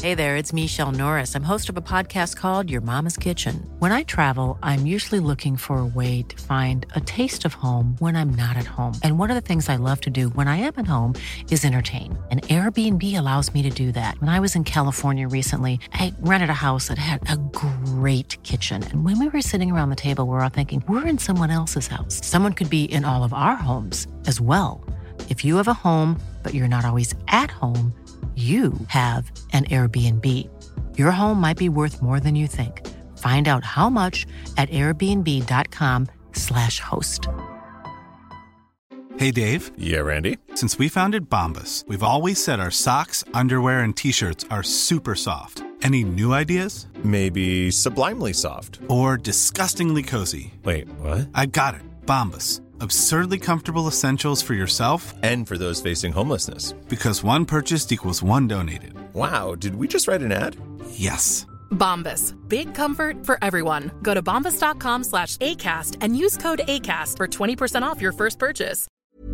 Hey there, it's Michelle Norris. I'm host of a podcast called Your Mama's Kitchen. When I travel, I'm usually looking for a way to find a taste of home when I'm not at home. And one of the things I love to do when I am at home is entertain. And Airbnb allows me to do that. When I was in California recently, I rented a house that had a great kitchen. And when we were sitting around the table, we were all thinking, we're in someone else's house. Someone could be in all of our homes as well. If you have a home, but you're not always at home, you have an Airbnb. Your home might be worth more than you think. Find out how much at airbnb.com/host. Hey, Dave. Yeah, Randy. Since we founded Bombas, we've always said our socks, underwear, and T-shirts are super soft. Any new ideas? Maybe sublimely soft. Or disgustingly cozy. Wait, what? I got it. Bombas. Absurdly comfortable essentials for yourself And for those facing homelessness. because one purchased equals one donated. Wow, did we just write an ad? Yes. Bombas. Big comfort for everyone. Go to bombas.com/ACAST and use code ACAST for 20% off your first purchase.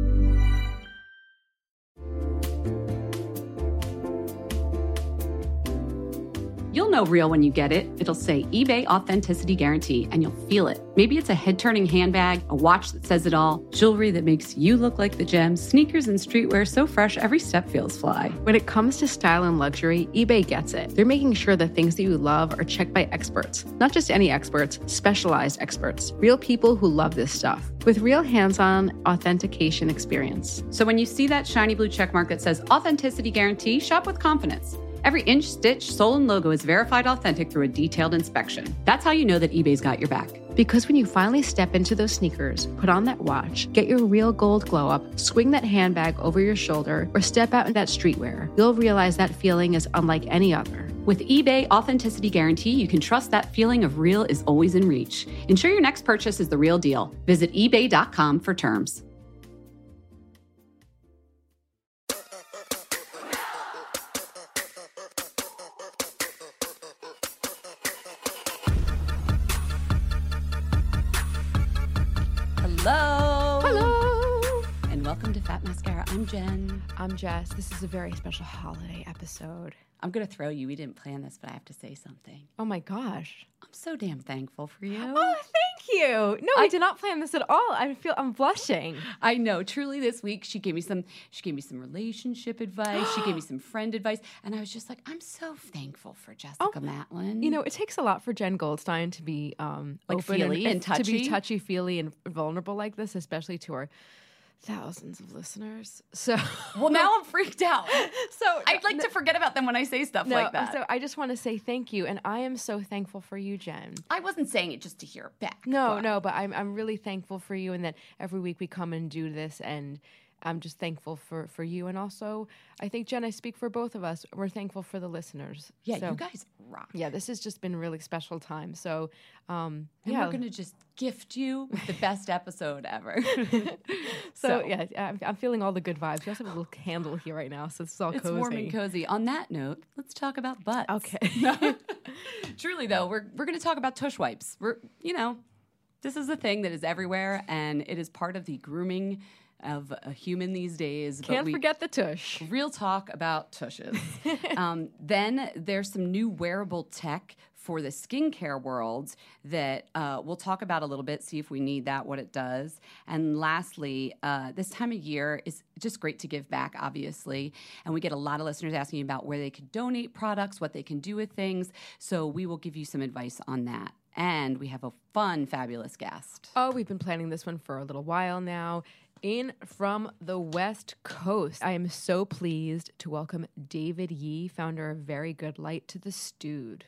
You'll know real when you get it. It'll say eBay Authenticity Guarantee, and you'll feel it. Maybe it's a head-turning handbag, a watch that says it all, jewelry that makes you look like the gems, sneakers and streetwear so fresh every step feels fly. When it comes to style and luxury, eBay gets it. They're making sure the things that you love are checked by experts. Not just any experts, specialized experts. Real people who love this stuff. With real hands-on authentication experience. So when you see that shiny blue checkmark that says Authenticity Guarantee, shop with confidence. Every inch, stitch, sole, and logo is verified authentic through a detailed inspection. That's how you know that eBay's got your back. Because when you finally step into those sneakers, put on that watch, get your real gold glow up, swing that handbag over your shoulder, or step out in that streetwear, you'll realize that feeling is unlike any other. With eBay Authenticity Guarantee, you can trust that feeling of real is always in reach. Ensure your next purchase is the real deal. Visit ebay.com for terms. Hello! And welcome to Fat Mascara. I'm Jen. I'm Jess. This is a very special holiday episode. I'm going to throw you. We didn't plan this, but I have to say something. Oh my gosh. I'm so damn thankful for you. Oh, thank you. No, I did not plan this at all. I'm blushing. I know. Truly, this week she gave me some relationship advice. She gave me some friend advice, and I was just like, I'm so thankful for Jessica Matlin. You know, it takes a lot for Jen Goldstein to be open feely and touchy? to be touchy-feely and vulnerable like this, especially to our thousands of listeners. So, well, now I'm freaked out. So I'd like to forget about them when I say stuff like that. So I just want to say thank you, and I am so thankful for you, Jen. I wasn't saying it just to hear it back. No, but I'm really thankful for you, and that every week we come and do this, and I'm just thankful for you. And also, I think, Jen, I speak for both of us. We're thankful for the listeners. Yeah, so, you guys rock. Yeah, this has just been a really special time. So, and we're going to just gift you with the best episode ever. so yeah, I'm feeling all the good vibes. We also have a little candle here right now, so it's all cozy. It's warm and cozy. On that note, let's talk about butts. Okay. Truly, though, we're going to talk about tush wipes. This is a thing that is everywhere, and it is part of the grooming of a human these days. Can't forget the tush. Real talk about tushes. Then there's some new wearable tech for the skincare world that we'll talk about a little bit, see if we need that, what it does. And lastly, this time of year is just great to give back, obviously. And we get a lot of listeners asking about where they could donate products, what they can do with things. So we will give you some advice on that. And we have a fun, fabulous guest. Oh, we've been planning this one for a little while now. In from the West Coast, I am so pleased to welcome David Yee, founder of Very Good Light, to the Stewed.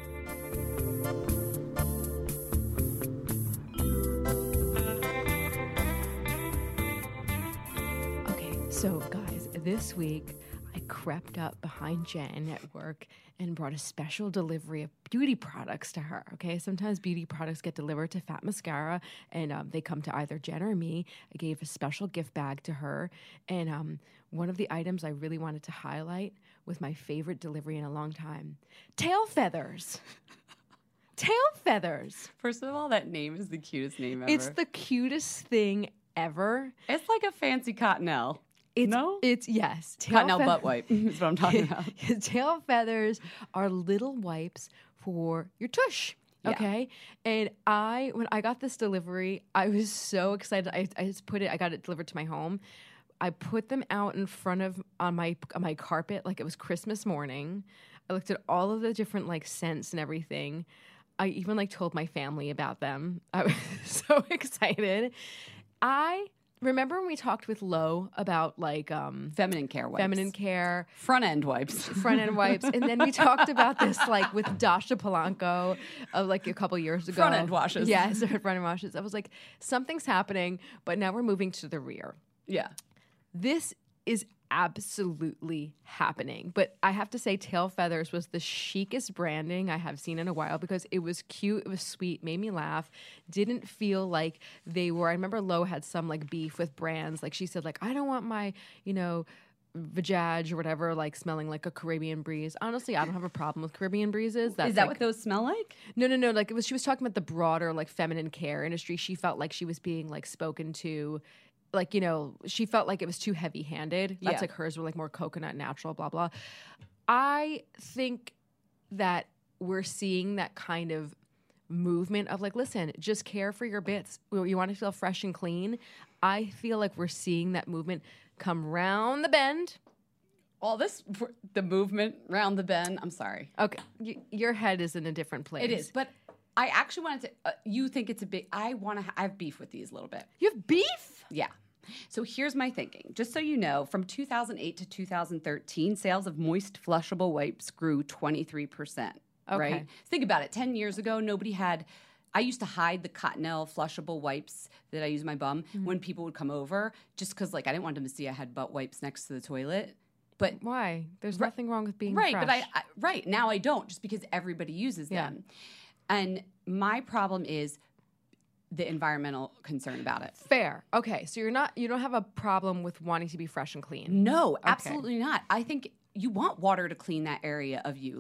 Okay, so guys, this week I crept up behind Jen at work and brought a special delivery of beauty products to her, okay? Sometimes beauty products get delivered to Fat Mascara, and they come to either Jen or me. I gave a special gift bag to her, and one of the items I really wanted to highlight was my favorite delivery in a long time. Tail feathers. Tail feathers. First of all, that name is the cutest name ever. It's the cutest thing ever. It's like a fancy cottonelle. It's yes. Cottonelle butt wipe is what I'm talking about. Tail feathers are little wipes for your tush. Yeah. Okay. And when I got this delivery, I was so excited. I got it delivered to my home. I put them out in front of on my carpet like it was Christmas morning. I looked at all of the different like scents and everything. I even like told my family about them. I was so excited. I remember when we talked with Lo about like Feminine care wipes. Front end wipes. And then we talked about this like with Dasha Polanco like a couple years ago. Front end washes. Yes, front end washes. I was like, something's happening, but now we're moving to the rear. Yeah. This is absolutely happening. But I have to say, Tail Feathers was the chicest branding I have seen in a while because it was cute, it was sweet, made me laugh, didn't feel like they were. I remember Lo had some like beef with brands. Like she said, like, I don't want my, Vajaj or whatever, like smelling like a Caribbean breeze. Honestly, I don't have a problem with Caribbean breezes. Is that what those smell like? No. Like she was talking about the broader like feminine care industry. She felt like she was being like spoken to. Like, she felt like it was too heavy-handed. That's like hers were like more coconut, natural, blah, blah. I think that we're seeing that kind of movement of like, listen, just care for your bits. You want to feel fresh and clean. I feel like we're seeing that movement come round the bend. All the movement round the bend. I'm sorry. Okay. Your head is in a different place. It is, but I actually wanted to, you think it's a big, I have beef with these a little bit. You have beef? Yeah. So here's my thinking. Just so you know, from 2008 to 2013, sales of moist flushable wipes grew 23%. Okay. Right? Think about it. 10 years ago, I used to hide the Cottonelle flushable wipes that I use in my bum when people would come over just because, like, I didn't want them to see I had butt wipes next to the toilet. But why? There's nothing wrong with being fresh. But now I don't just because everybody uses them. And my problem is the environmental concern about it. Fair. Okay. So you don't have a problem with wanting to be fresh and clean. No, absolutely not. I think you want water to clean that area of you.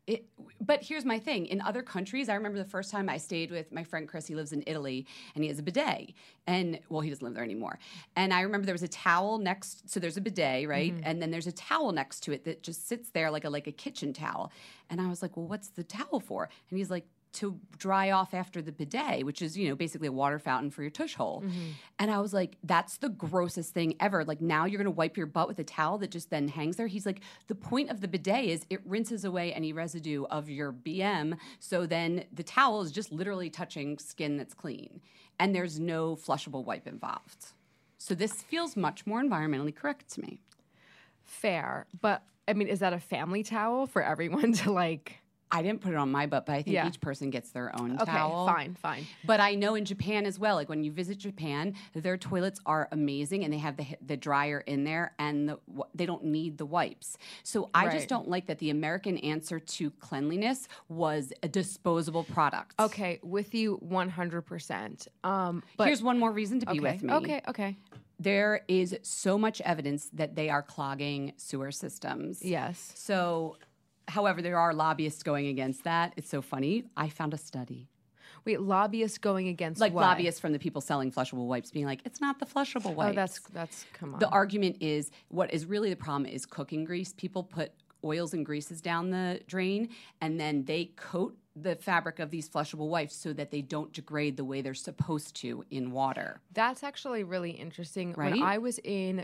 But here's my thing. In other countries, I remember the first time I stayed with my friend Chris. He lives in Italy and he has a bidet. And he doesn't live there anymore. And I remember there was a towel so there's a bidet, right? Mm-hmm. And then there's a towel next to it that just sits there like a kitchen towel. And I was like, well, what's the towel for? And he's like, to dry off after the bidet, which is, basically a water fountain for your tush hole. Mm-hmm. And I was like, that's the grossest thing ever. Like, now you're going to wipe your butt with a towel that just then hangs there. He's like, the point of the bidet is it rinses away any residue of your BM. So then the towel is just literally touching skin that's clean. And there's no flushable wipe involved. So this feels much more environmentally correct to me. Fair. But, I mean, is that a family towel for everyone to like... I didn't put it on my butt, but I think each person gets their own towel. Okay, fine. But I know in Japan as well, like when you visit Japan, their toilets are amazing and they have the dryer in there and they don't need the wipes. So I just don't like that the American answer to cleanliness was a disposable product. Okay, with you 100%. But here's one more reason to be with me. Okay. There is so much evidence that they are clogging sewer systems. Yes. So... However, there are lobbyists going against that. It's so funny. I found a study. Wait, lobbyists going against like what? Lobbyists from the people selling flushable wipes being like, it's not the flushable wipes. Oh, that's come on. The argument is what is really the problem is cooking grease. People put oils and greases down the drain, and then they coat the fabric of these flushable wipes so that they don't degrade the way they're supposed to in water. That's actually really interesting. Right? When I was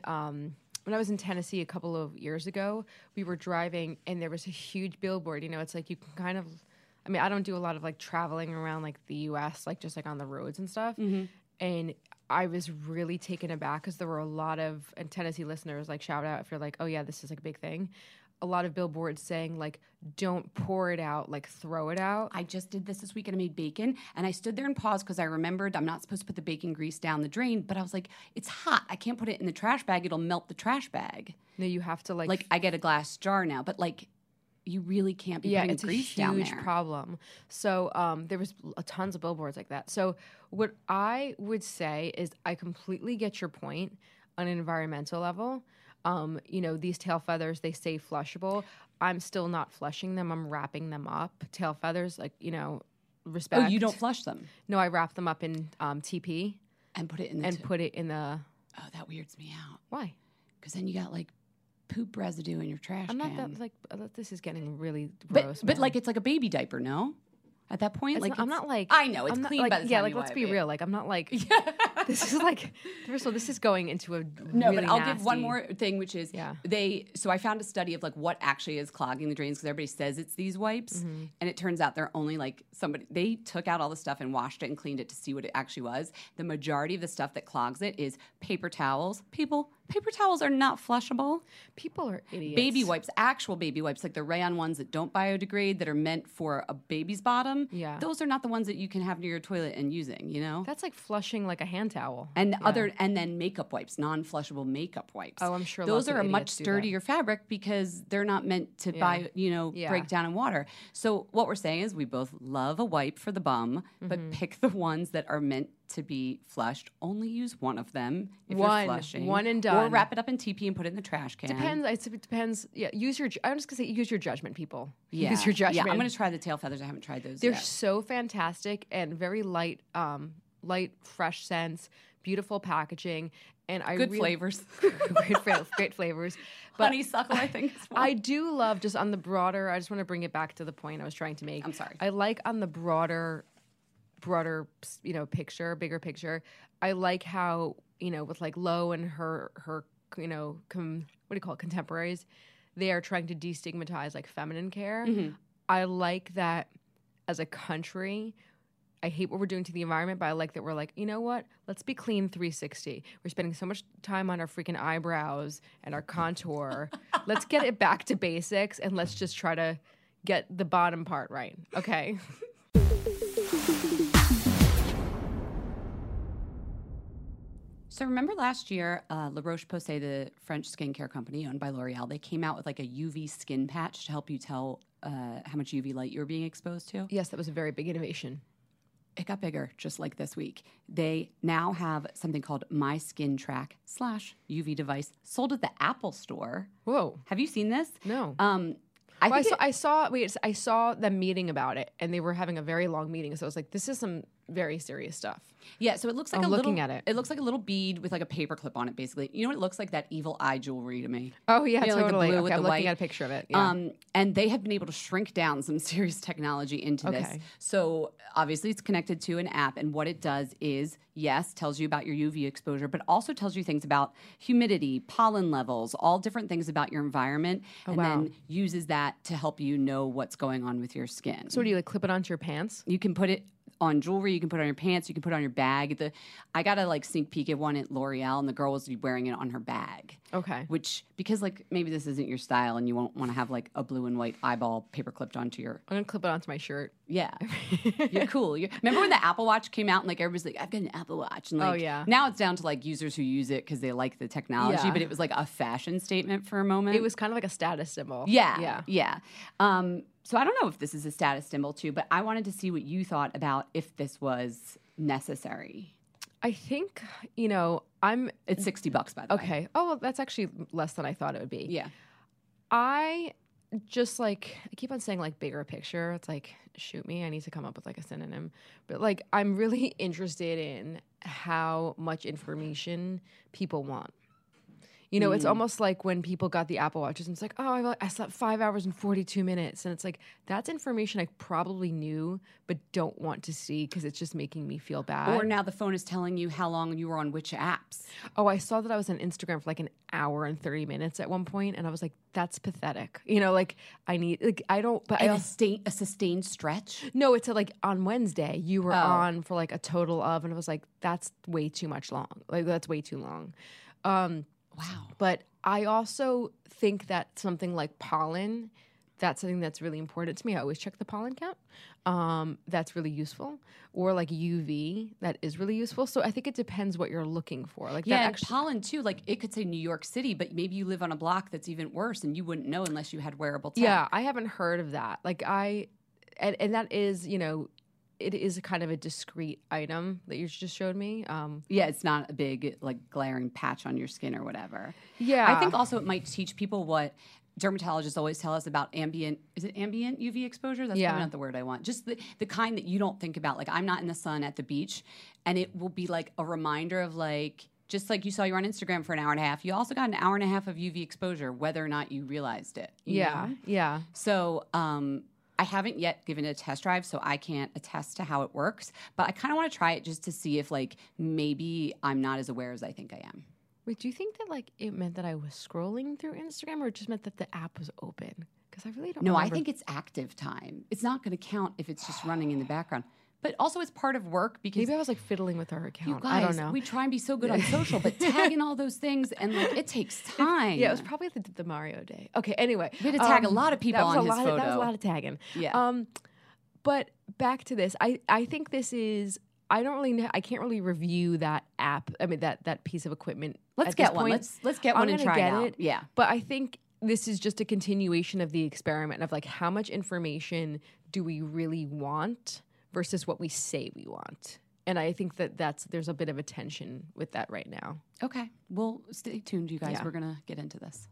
in Tennessee a couple of years ago, we were driving and there was a huge billboard. It's like you can kind of, I don't do a lot of like traveling around like the U.S., like just like on the roads and stuff. Mm-hmm. And I was really taken aback because there were a lot of, and Tennessee listeners, like shout out if you're like, oh yeah, this is like a big thing. A lot of billboards saying like, don't pour it out, like throw it out. I just did this week and I made bacon and I stood there and paused because I remembered I'm not supposed to put the bacon grease down the drain, but I was like, it's hot. I can't put it in the trash bag. It'll melt the trash bag. No, you have to like I get a glass jar now, but like you really can't be putting grease down there. It's a huge problem. So there was tons of billboards like that. So what I would say is I completely get your point on an environmental level. These tail feathers, they say flushable. I'm still not flushing them. I'm wrapping them up. Tail feathers, respect. Oh, you don't flush them? No, I wrap them up in TP. And put it in the... Oh, that weirds me out. Why? because then you got like poop residue in your trash I'm can. not that like this is getting really but gross. but man. like it's like a baby diaper, no? At that point, It's not- I'm not like I know it's I'm not, clean like, by the time yeah. Like you let's wipe be it. real. Like I'm not like this is like first of all this is going into a No, really but I'll give one nasty- more thing, which is Yeah. So I found a study of like what actually is clogging the drains because everybody says it's these wipes, Mm-hmm. and it turns out they're only like they took out all the stuff and washed it and cleaned it to see what it actually was. The majority of the stuff that clogs it is paper towels. Paper towels are not flushable. People are idiots. Baby wipes, actual baby wipes, like the rayon ones that don't biodegrade, that are meant for a baby's bottom. Yeah. Those are not the ones that you can have near your toilet and using, you know? That's like flushing like a hand towel. And then makeup wipes, non-flushable makeup wipes. Oh, I'm sure those lots of are a much idiots do that. sturdier fabric because they're not meant to Yeah. break down in water. So what we're saying is we both love a wipe for the bum, Mm-hmm. but pick the ones that are meant to be flushed. Only use one of them if One. you're flushing. One and Or done. wrap it up in TP and put it in the trash can. It depends. Yeah, I'm just gonna say use your judgment, people. Yeah. Use your judgment. Yeah, I'm going to try the tail feathers. I haven't tried those They're yet. so fantastic and very light, fresh scents, beautiful packaging, and Good flavors. great flavors. But Honeysuckle, I think. As well. I do love just on the broader. I just want to bring it back to the point I was trying to make. I'm sorry. I like on the broader, picture, bigger picture. I like how with like Lo and her contemporaries, they are trying to destigmatize like feminine care. Mm-hmm. I like that as a country. I hate what we're doing to the environment, but I like that we're like, you know what? Let's be clean 360. We're spending so much time on our freaking eyebrows and our contour. Let's get it back to basics and let's just try to get the bottom part right. Okay. So remember last year, La Roche-Posay, the French skincare company owned by L'Oreal, they came out with like a UV skin patch to help you tell how much UV light you were being exposed to. Yes, that was a very big innovation. It got bigger just like this week. They now have something called My Skin Track /UV device sold at the Apple Store. Whoa. Have you seen this? No. I I saw them meeting about it, and they were having a very long meeting. So I was like, "This is some very serious stuff." Yeah, so it looks like I'm a little. looking at it. It looks like a little bead with like a paper clip on it, basically. You know what it looks like? That evil eye jewelry to me. Oh yeah, You know, like the totally. blue Okay, with I'm the looking white. at a picture of it. Yeah. And they have been able to shrink down some serious technology into this. Okay. So obviously it's connected to an app, and what it does is, yes, tells you about your UV exposure, but also tells you things about humidity, pollen levels, all different things about your environment, and wow. then uses that to help you know what's going on with your skin. So do you like clip it onto your pants? You can put it on jewelry, you can put it on your pants, you can put it on your bag. I got a like sneak peek at one at L'Oreal, and the girl was wearing it on her bag. Okay. Which, because like maybe this isn't your style and you won't want to have like a blue and white eyeball paper clipped onto your. I'm gonna clip it onto my shirt. Yeah. You're cool. Remember when the Apple Watch came out and like everybody's like, I've got an Apple Watch. And like, Oh, yeah. now it's down to like users who use it because they like the technology, Yeah. but it was like a fashion statement for a moment. It was kind of like a status symbol. Yeah. So I don't know if this is a status symbol too, but I wanted to see what you thought about if this was necessary. I think It's $60, by the way. okay. Oh, well, that's actually less than I thought it would be. Yeah. I just like I keep on saying like bigger picture. It's like shoot me. I need to come up with like a synonym. But like I'm really interested in how much information people want. It's almost like when people got the Apple Watches and it's like, oh, I slept 5 hours and 42 minutes. And it's like, that's information I probably knew but don't want to see because it's just making me feel bad. Or now the phone is telling you how long you were on which apps. Oh, I saw that I was on Instagram for like an hour and 30 minutes at one point, and I was like, that's pathetic. I need, like, I don't, but And I a sustained stretch. no, it's like on Wednesday, you were on for like a total of, and I was like, that's way too much long. Like, that's way too long. Wow. But I also think that something like pollen, that's something that's really important to me. I always check the pollen count. That's really useful. Or like UV, that is really useful. So I think it depends what you're looking for. Like Yeah, that and actually, pollen too. Like it could say New York City, but maybe you live on a block that's even worse and you wouldn't know unless you had wearable tech. yeah, I haven't heard of that. Like and that is, it is kind of a discrete item that you just showed me. Yeah, it's not a big, like, glaring patch on your skin or whatever. Yeah. I think also it might teach people what dermatologists always tell us about ambient UV exposure? That's Yeah. probably not the word I want. Just the kind that you don't think about. Like, I'm not in the sun at the beach, and it will be like a reminder of, like, just like you saw you were on Instagram for an hour and a half, you also got an hour and a half of UV exposure, whether or not you realized it. You know? Yeah. So I haven't yet given it a test drive, so I can't attest to how it works. But I kind of want to try it just to see if, like, maybe I'm not as aware as I think I am. Wait, do you think that like it meant that I was scrolling through Instagram, or it just meant that the app was open? Because I really don't. No, remember. I think it's active time. It's not going to count if it's just running in the background. But also, it's part of work because maybe I was like fiddling with her account. you guys, I don't know. we try and be so good on social, but tagging all those things and like it takes time. Yeah, it was probably the Mario day. Okay, anyway. We had to tag a lot of people on his photo. That was a lot of tagging. Yeah. But back to this. I think this is, I don't really know, I can't really review that app. I mean, that piece of equipment. Let's at get this one. point. Let's get one and try get it out. it. Yeah. But I think this is just a continuation of the experiment of like how much information do we really want versus what we say we want. And I think there's a bit of a tension with that right now. Okay. Well, stay tuned, you guys. Yeah. We're going to get into this.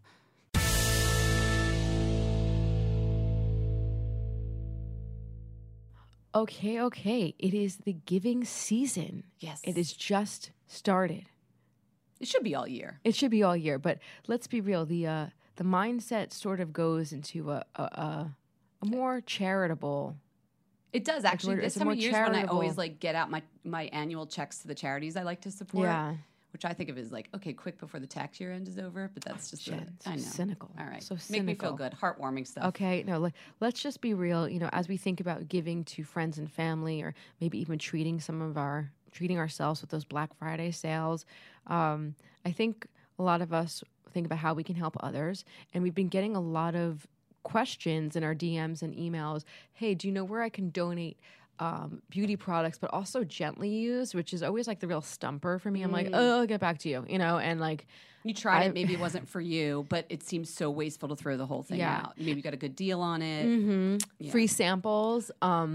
Okay. It is the giving season. Yes. It is just started. It should be all year. It should be all year, but let's be real. The mindset sort of goes into a more charitable. It does actually. This it's a time more of year is when I charitable- always like get out my annual checks to the charities I like to support. Yeah. Which I think of as like, okay, quick before the tax year end is over, but that's just Jen, I know. cynical. All right. So Make me feel cynical. good. Heartwarming stuff. Okay, no, let's just be real. You know, as we think about giving to friends and family, or maybe even treating ourselves with those Black Friday sales, I think a lot of us think about how we can help others, and we've been getting a lot of questions in our DMs and emails. Hey, do you know where I can donate beauty products, but also gently used, which is always like the real stumper for me. I'm like, oh, I'll get back to you, and like. You tried it, maybe it wasn't for you, but it seems so wasteful to throw the whole thing Yeah. out. Maybe you got a good deal on it. Mm-hmm. Yeah. Free samples.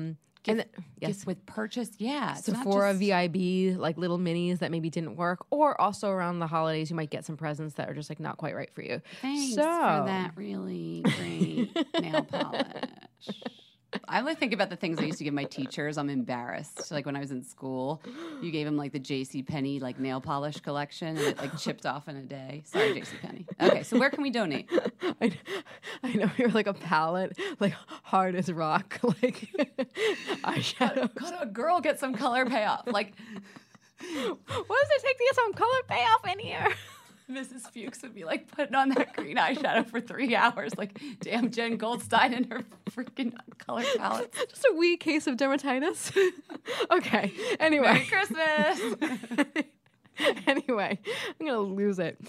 Gift with purchase. Yeah. It's not Sephora just- VIB, like little minis that maybe didn't work, or also around the holidays, you might get some presents that are just like not quite right for you. Thanks So- for that really great nail polish. I only think about the things I used to give my teachers. I'm embarrassed. Like when I was in school, you gave them like the JCPenney like nail polish collection, and it like chipped off in a day. Sorry, JCPenney. Okay, so where can we donate? I know you're like a palette, like hard as rock, like eyeshadow. Could a girl get some color payoff? Like What does it take to get some color payoff in here? Mrs. Fuchs would be like putting on that green eyeshadow for 3 hours. Like, damn, Jen Goldstein and her freaking color palette. Just a wee case of dermatitis. Okay. Anyway. Merry Christmas. Anyway, I'm gonna lose it.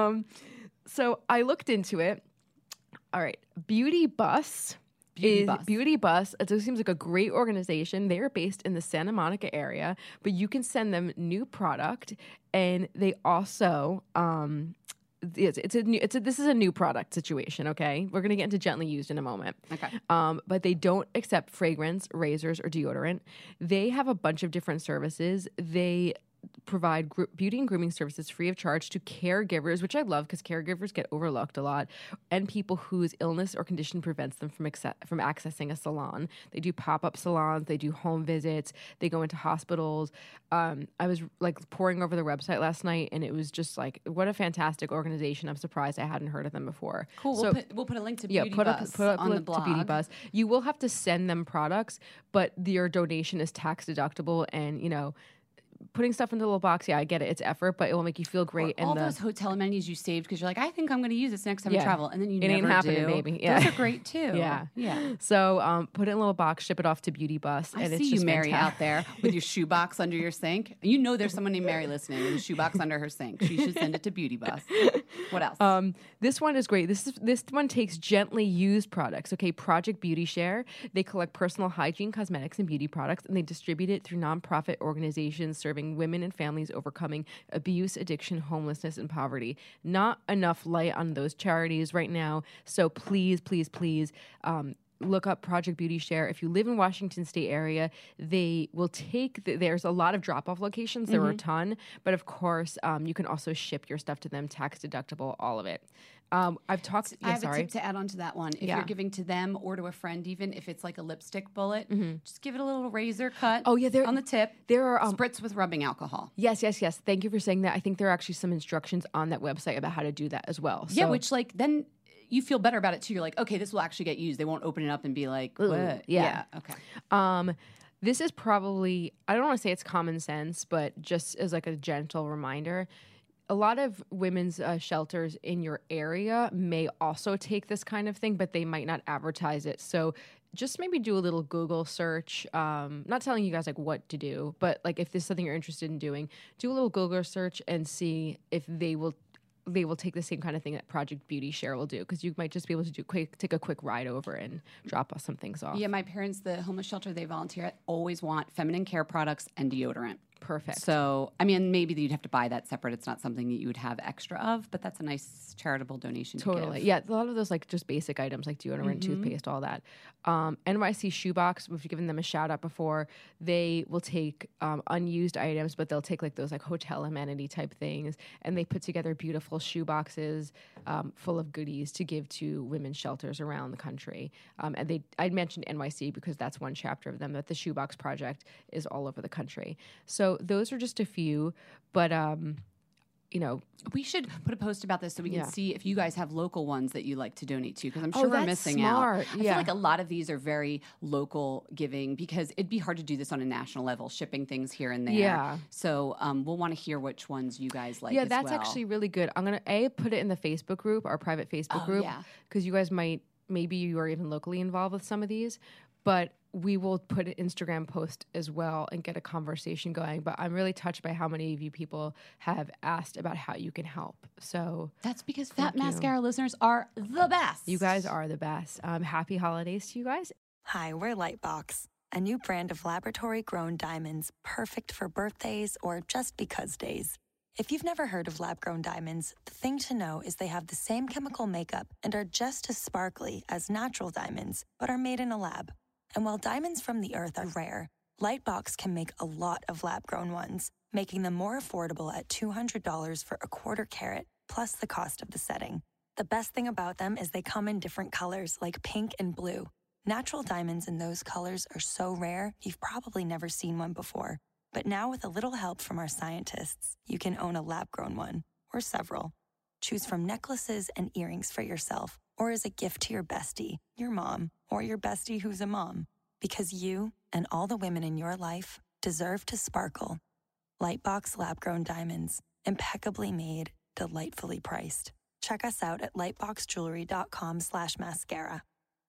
So I looked into it. All right, Beauty Bus. Beauty Bus. It seems like a great organization. They are based in the Santa Monica area, but you can send them new product, and they also this is a new product situation. Okay, we're gonna get into gently used in a moment. Okay. But they don't accept fragrance, razors, or deodorant. They have a bunch of different services. They provide beauty and grooming services free of charge to caregivers, which I love because caregivers get overlooked a lot, and people whose illness or condition prevents them from accessing a salon. They do pop-up salons, they do home visits, they go into hospitals. I was like poring over their website last night, and it was just like, what a fantastic organization. I'm surprised I hadn't heard of them before. Cool. So, We'll put a link to yeah, Beauty put Bus up on the link to blog. Beauty Bus. You will have to send them products, but your donation is tax deductible, and putting stuff into a little box, yeah, I get it. It's effort, but it will make you feel great. All those hotel amenities you saved because you're like, I think I'm going to use this next time I Yeah. travel, and then you It never ain't happening, do. baby. Yeah. Those are great too. Yeah. yeah. So put it in a little box, ship it off to Beauty Bus. I and see it's you, just Mary, fantastic. out there with your shoebox under your sink. You know there's someone named Mary listening with a shoebox under her sink. She should send it to Beauty Bus. What else? This one is great. This one takes gently used products. Okay, Project Beauty Share. They collect personal hygiene, cosmetics, and beauty products, and they distribute it through nonprofit organizations serving women and families overcoming abuse, addiction, homelessness, and poverty. Not enough light on those charities right now. So please, please, please, look up Project Beauty Share. If you live in Washington State area, they will take, there's a lot of drop-off locations. There are a ton. But of course, you can also ship your stuff to them, tax deductible, all of it. I've talked. I have a tip to add on to that one. If you're giving to them or to a friend, even if it's like a lipstick bullet, just give it a little razor cut. Oh, yeah, on the tip. There are spritz with rubbing alcohol. Yes. Thank you for saying that. I think there are actually some instructions on that website about how to do that as well. Yeah, which like then you feel better about it too. You're like, okay, this will actually get used. They won't open it up and be like, what? Yeah. Okay. This is probably, I don't want to say it's common sense, but just as like a gentle reminder. A lot of women's shelters in your area may also take this kind of thing, but they might not advertise it. So just maybe do a little Google search. Not telling you guys like what to do, but like if this is something you're interested in doing, do a little Google search and see if they will take the same kind of thing that Project Beauty Share will do, because you might just be able to take a quick ride over and drop some things off. Yeah, my parents, the homeless shelter they volunteer at, always want feminine care products and deodorant. Perfect. So, I mean, maybe you'd have to buy that separate. It's not something that you would have extra of, but that's a nice charitable donation to give. Yeah, a lot of those like just basic items like deodorant, toothpaste, all that. NYC Shoebox, we've given them a shout out before. They will take unused items, but they'll take like those like hotel amenity type things, and they put together beautiful shoeboxes full of goodies to give to women's shelters around the country. And I mentioned NYC because that's one chapter of them, that the Shoebox Project is all over the country. So those are just a few, but we should put a post about this so we can see if you guys have local ones that you like to donate to, because I'm sure Oh, we're that's missing smart. out. I feel like a lot of these are very local giving, because it'd be hard to do this on a national level, shipping things here and there. Yeah. So we'll want to hear which ones you guys like. Yeah, that's actually really good. I'm going to put it in the Facebook group, our private Facebook group, because you guys maybe you are even locally involved with some of these, but we will put an Instagram post as well and get a conversation going. But I'm really touched by how many of you people have asked about how you can help. So that's because Fat Mascara listeners are the best. You guys are the best. Happy holidays to you guys. Hi, we're Lightbox, a new brand of laboratory-grown diamonds perfect for birthdays or just because days. If you've never heard of lab-grown diamonds, the thing to know is they have the same chemical makeup and are just as sparkly as natural diamonds, but are made in a lab. And while diamonds from the earth are rare, Lightbox can make a lot of lab-grown ones, making them more affordable at $200 for a quarter carat, plus the cost of the setting. The best thing about them is they come in different colors, like pink and blue. Natural diamonds in those colors are so rare, you've probably never seen one before. But now with a little help from our scientists, you can own a lab-grown one, or several. Choose from necklaces and earrings for yourself, or as a gift to your bestie, your mom, or your bestie who's a mom. Because you and all the women in your life deserve to sparkle. Lightbox lab-grown diamonds, impeccably made, delightfully priced. Check us out at lightboxjewelry.com/mascara.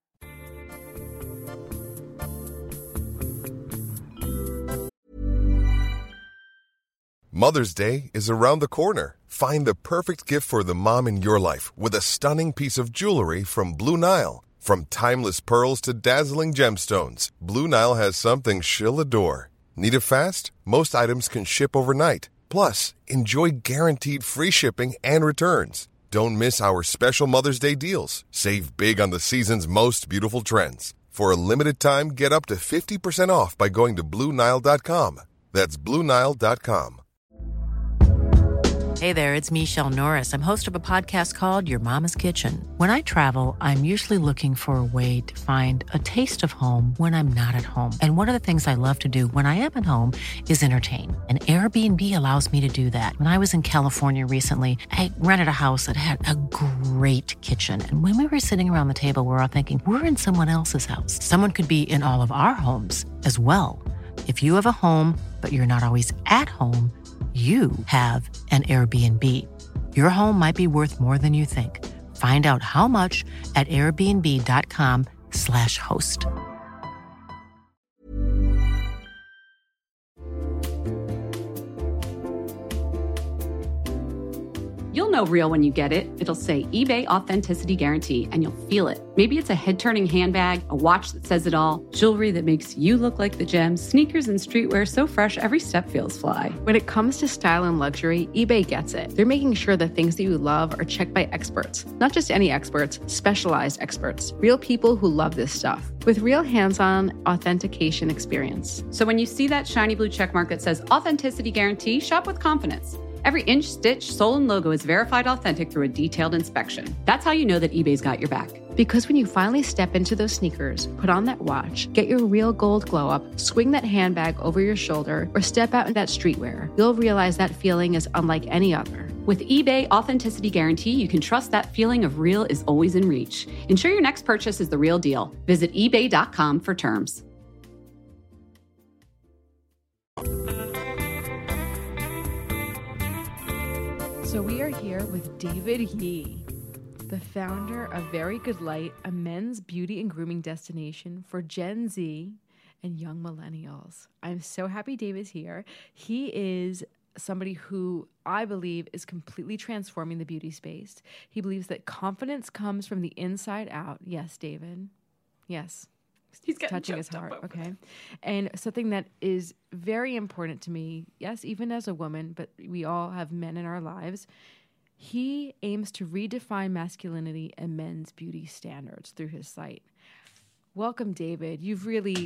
Mother's Day is around the corner. Find the perfect gift for the mom in your life with a stunning piece of jewelry from Blue Nile. From timeless pearls to dazzling gemstones, Blue Nile has something she'll adore. Need it fast? Most items can ship overnight. Plus, enjoy guaranteed free shipping and returns. Don't miss our special Mother's Day deals. Save big on the season's most beautiful trends. For a limited time, get up to 50% off by going to BlueNile.com. That's BlueNile.com. Hey there, it's Michelle Norris. I'm host of a podcast called Your Mama's Kitchen. When I travel, I'm usually looking for a way to find a taste of home when I'm not at home. And one of the things I love to do when I am at home is entertain. And Airbnb allows me to do that. When I was in California recently, I rented a house that had a great kitchen. And when we were sitting around the table, we're all thinking, we're in someone else's house. Someone could be in all of our homes as well. If you have a home, but you're not always at home, you have an Airbnb. Your home might be worth more than you think. Find out how much at airbnb.com/host. You'll know real when you get it. It'll say eBay Authenticity Guarantee, and you'll feel it. Maybe it's a head-turning handbag, a watch that says it all, jewelry that makes you look like the gems, sneakers and streetwear so fresh every step feels fly. When it comes to style and luxury, eBay gets it. They're making sure the things that you love are checked by experts. Not just any experts, specialized experts. Real people who love this stuff. With real hands-on authentication experience. So when you see that shiny blue checkmark that says Authenticity Guarantee, shop with confidence. Every inch, stitch, sole, and logo is verified authentic through a detailed inspection. That's how you know that eBay's got your back. Because when you finally step into those sneakers, put on that watch, get your real gold glow up, swing that handbag over your shoulder, or step out in that streetwear, you'll realize that feeling is unlike any other. With eBay Authenticity Guarantee, you can trust that feeling of real is always in reach. Ensure your next purchase is the real deal. Visit ebay.com for terms. So we are here with David Yee, the founder of Very Good Light, a men's beauty and grooming destination for Gen Z and young millennials. I'm so happy David's here. He is somebody who I believe is completely transforming the beauty space. He believes that confidence comes from the inside out. Yes, David. Yes. He's touching his heart. Okay. And something that is very important to me, yes, even as a woman, but we all have men in our lives. He aims to redefine masculinity and men's beauty standards through his site. Welcome, David. You've really,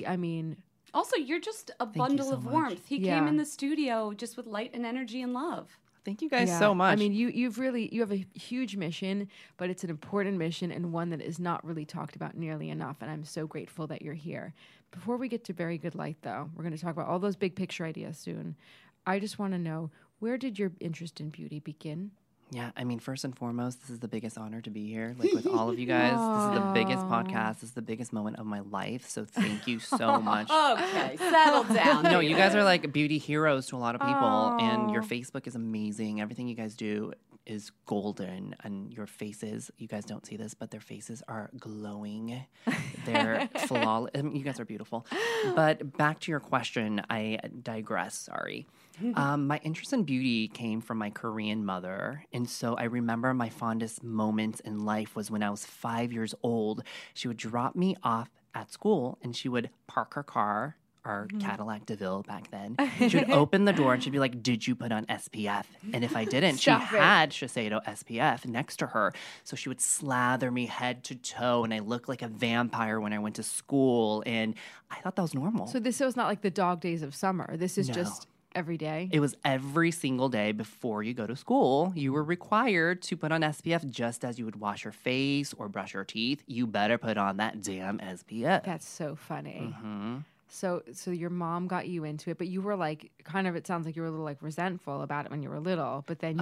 Also, you're just a bundle of warmth. He came in the studio just with light and energy and love. Thank you guys so much. You have a huge mission, but it's an important mission and one that is not really talked about nearly enough. And I'm so grateful that you're here. Before we get to Very Good Light, though, we're going to talk about all those big picture ideas soon. I just want to know, where did your interest in beauty begin? Yeah, first and foremost, this is the biggest honor to be here, with all of you guys. This is the biggest podcast. This is the biggest moment of my life. So thank you so much. Okay, settle down. No, you guys are like beauty heroes to a lot of people, and your Facebook is amazing. Everything you guys do is golden, and your faces, you guys don't see this, but their faces are glowing. They're flawless. You guys are beautiful. But back to your question, I digress, sorry. My interest in beauty came from my Korean mother. And so I remember my fondest moments in life was when I was 5 years old. She would drop me off at school and she would park her car, our Cadillac DeVille back then. She would open the door and she'd be like, "Did you put on SPF?" And if I didn't, she had Shiseido SPF next to her. So she would slather me head to toe and I looked like a vampire when I went to school. And I thought that was normal. So this was not like the dog days of summer. This is just every day? It was every single day before you go to school. You were required to put on SPF just as you would wash your face or brush your teeth. You better put on that damn SPF. That's so funny. So your mom got you into it, but you were like, it sounds like you were a little like resentful about it when you were little, but then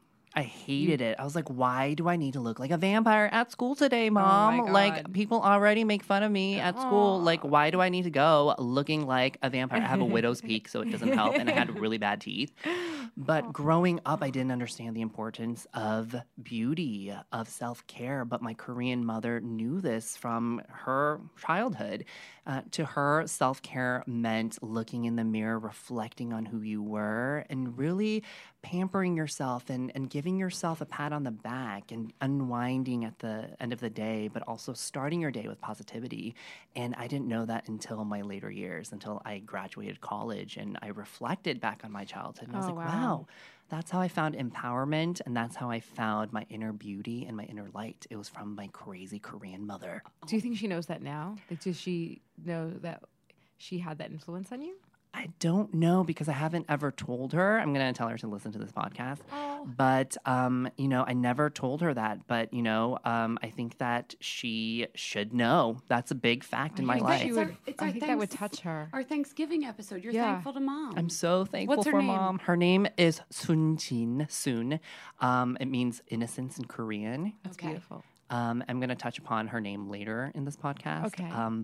I hated it. I was like, why do I need to look like a vampire at school today, Mom? Like, people already make fun of me at school. Like, why do I need to go looking like a vampire? I have a widow's peak, so it doesn't help, and I had really bad teeth. But growing up, I didn't understand the importance of beauty, of self-care. But my Korean mother knew this from her childhood. To her, self-care meant looking in the mirror, reflecting on who you were, and really pampering yourself and giving yourself a pat on the back and unwinding at the end of the day, but also starting your day with positivity. And I didn't know that until my later years, until I graduated college and I reflected back on my childhood. And I was like, wow, that's how I found empowerment, and that's how I found my inner beauty and my inner light. It was from my crazy Korean mother. Do you think she knows that now? Like, does she know that she had that influence on you? I don't know because I haven't ever told her. I'm going to tell her to listen to this podcast. But, I never told her that. But, I think that she should know. That's a big fact in my life. I think that would touch her. Our Thanksgiving episode. You're thankful to Mom. I'm so thankful What's her for name? Mom. Her name is Soon. It means innocence in Korean. That's beautiful. I'm going to touch upon her name later in this podcast. Okay.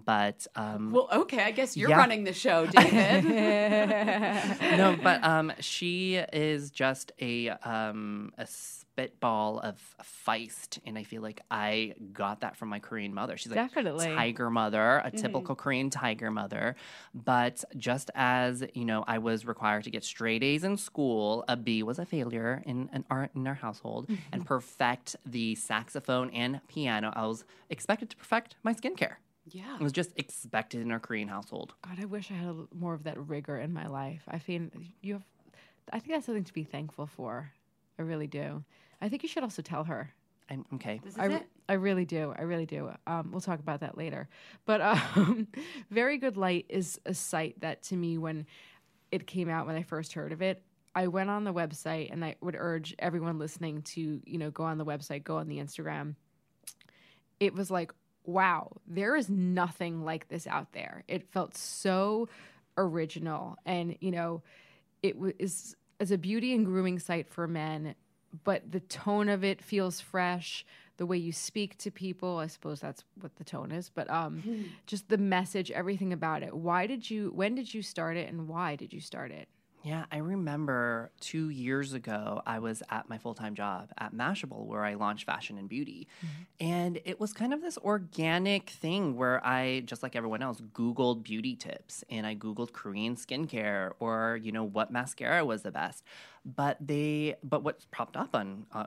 I guess you're running the show, David. No, but she is just a spitball of feist, and I feel like I got that from my Korean mother. She's like Definitely. tiger mother, a typical Korean tiger mother. But just as, I was required to get straight A's in school, a B was a failure in our household, and perfect the saxophone and piano, I was expected to perfect my skincare. Yeah. It was just expected in our Korean household. God, I wish I had more of that rigor in my life. I think that's something to be thankful for. I really do. I think you should also tell her. I'm okay. This is it. I really do. I really do. We'll talk about that later. But Very Good Light is a site that, to me, when it came out, when I first heard of it, I went on the website, and I would urge everyone listening to, go on the website, go on the Instagram. It was like, wow, there is nothing like this out there. It felt so original, and it was as a beauty and grooming site for men, but the tone of it feels fresh. The way you speak to people, I suppose that's what the tone is, but just the message, everything about it. When did you start it, and why did you start it? Yeah, I remember 2 years ago, I was at my full-time job at Mashable, where I launched Fashion and Beauty. And it was kind of this organic thing where I, just like everyone else, Googled beauty tips, and I Googled Korean skincare, or, what mascara was the best. But what popped up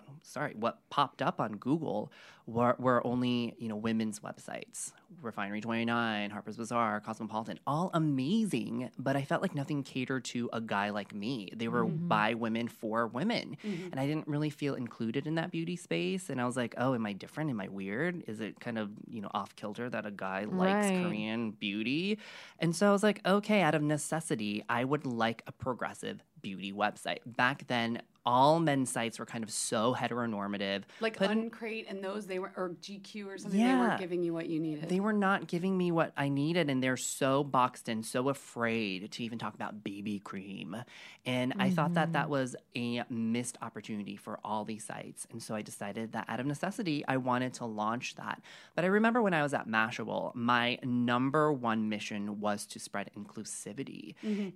on Google were only, women's websites. Refinery 29, Harper's Bazaar, Cosmopolitan, all amazing, but I felt like nothing catered to a guy like me. They were by women for women, and I didn't really feel included in that beauty space. And I was like, oh, am I different? Am I weird? Is it kind of, off kilter that a guy likes Korean beauty? And so I was like, okay, out of necessity, I would like a progressive beauty website. Back then, all men's sites were kind of so heteronormative. Like Uncrate and those, or GQ or something, they weren't giving you what you needed. They were not giving me what I needed, and they're so boxed in, so afraid to even talk about BB cream. And I thought that was a missed opportunity for all these sites. And so I decided that out of necessity, I wanted to launch that. But I remember when I was at Mashable, my number one mission was to spread inclusivity.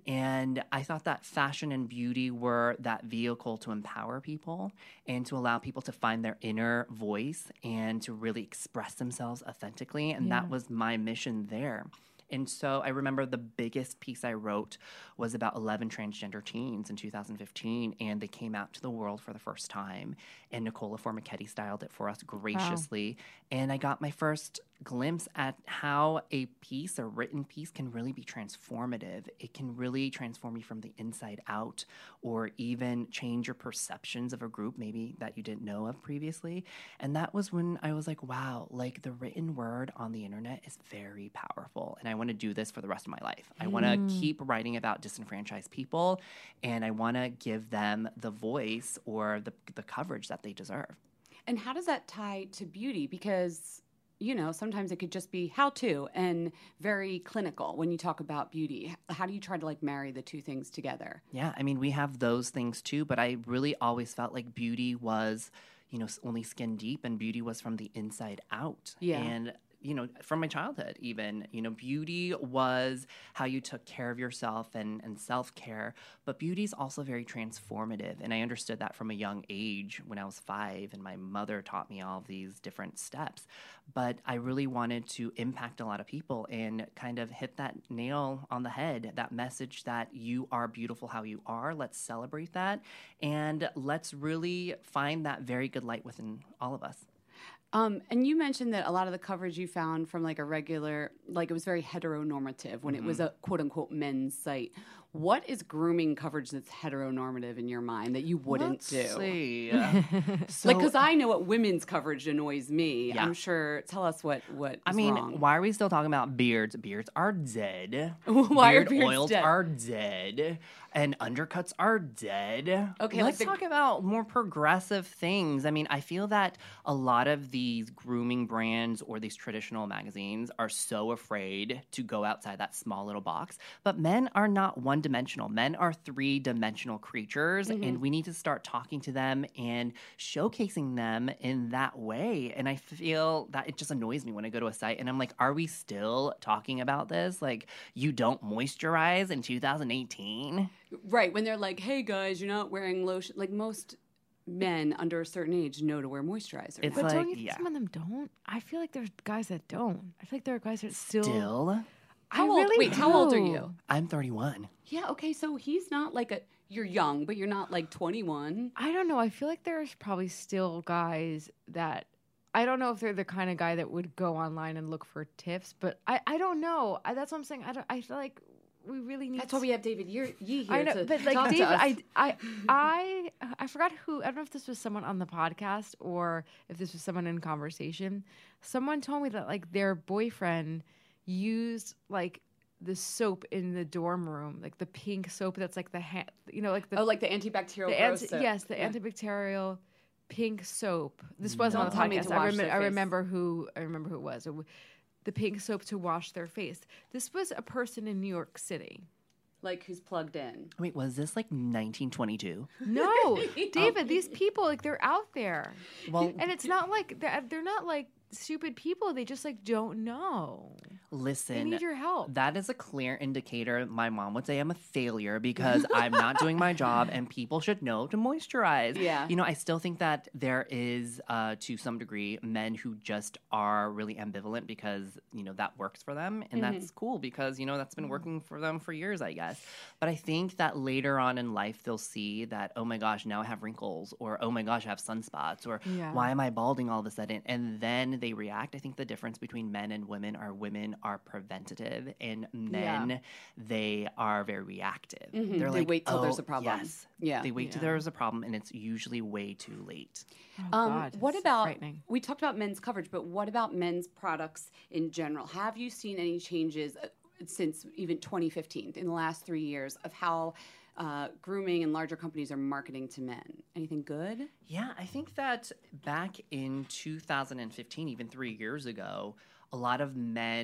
And I thought that fashion and beauty were that vehicle to empower people and to allow people to find their inner voice and to really express themselves authentically. And that was my mission there. And so I remember the biggest piece I wrote was about 11 transgender teens in 2015, and they came out to the world for the first time. And Nicola Formichetti styled it for us graciously. Wow. And I got my first glimpse at how a written piece can really be transformative. It can really transform you from the inside out, or even change your perceptions of a group maybe that you didn't know of previously. And that was when I was like, wow, like the written word on the internet is very powerful. And I want to do this for the rest of my life. I want to keep writing about disenfranchised people, and I want to give them the voice or the coverage that they deserve. And how does that tie to beauty? Because sometimes it could just be how-to and very clinical when you talk about beauty. How do you try to marry the two things together? Yeah, I mean, we have those things too, but I really always felt like beauty was, only skin deep, and beauty was from the inside out. Yeah. And from my childhood even, beauty was how you took care of yourself and self-care, but beauty is also very transformative. And I understood that from a young age when I was 5, and my mother taught me all of these different steps. But I really wanted to impact a lot of people and kind of hit that nail on the head, that message that you are beautiful how you are. Let's celebrate that, and let's really find that very good light within all of us. And you mentioned that a lot of the coverage you found from a regular, it was very heteronormative when it was a quote unquote men's site. What is grooming coverage that's heteronormative in your mind that you wouldn't do? Let's see. Because I know what women's coverage annoys me. Yeah. I'm sure. Tell us what is wrong. Why are we still talking about beards? Beards are dead. Why are Beard beards oils dead? are dead. And undercuts are dead. Okay, let's talk about more progressive things. I mean, I feel that a lot of these grooming brands or these traditional magazines are so afraid to go outside that small little box. But men are not one-dimensional. Men are three-dimensional creatures, and we need to start talking to them and showcasing them in that way. And I feel that it just annoys me when I go to a site and I'm like, are we still talking about this? Like, you don't moisturize in 2018? Right, when they're like, hey guys, you're not wearing lotion. Like most men under a certain age know to wear moisturizer. It's But like, don't you think some of them don't? I feel like there's guys that don't. I feel like there are guys that still. How old are you? I'm 31. Yeah, okay, so he's not like you're young, but you're not like 21. I don't know. I feel like there's probably still guys that I don't know if they're the kind of guy that would go online and look for tips, but I don't know. That's what I'm saying. I feel like we really need. That's why we have David Yee here. I know, to but like talk David, to us. I forgot who. I don't know if this was someone on the podcast or if this was someone in conversation. Someone told me that like their boyfriend used like the soap in the dorm room, like the pink soap that's like the like the like the antibacterial gross soap. Yes, the antibacterial pink soap. This wasn't Don't on the tell me podcast. to wash their I face. remember who it was. The pink soap to wash their face. This was a person in New York City. Like who's plugged in. Wait, was this like 1922? No, David, these people, like, they're out there. Well, and it's not like they're not like stupid people. They just like don't know. Listen, They need your help. That is a clear indicator. My mom would say I'm a failure because I'm not doing my job, and people should know to moisturize. Yeah. You know, I still think that there is, to some degree, men who just are really ambivalent because, you know, that works for them. And that's cool because, you know, that's been working for them for years, I guess. But I think that later on in life, they'll see that, oh my gosh, now I have wrinkles, or oh my gosh, I have sunspots, or why am I balding all of a sudden? And then they react. I think the difference between men and women are preventative, and men, they are very reactive. They're They like, wait till there's "Oh, a problem." Yes. Yeah. They wait till there's a problem, and it's usually way too late. Oh, God, What it's about, frightening. we talked about men's coverage, but what about men's products in general? Have you seen any changes since even 2015, in the last 3 years, of how grooming and larger companies are marketing to men? Anything good? Yeah, I think that back in 2015, even 3 years ago, a lot of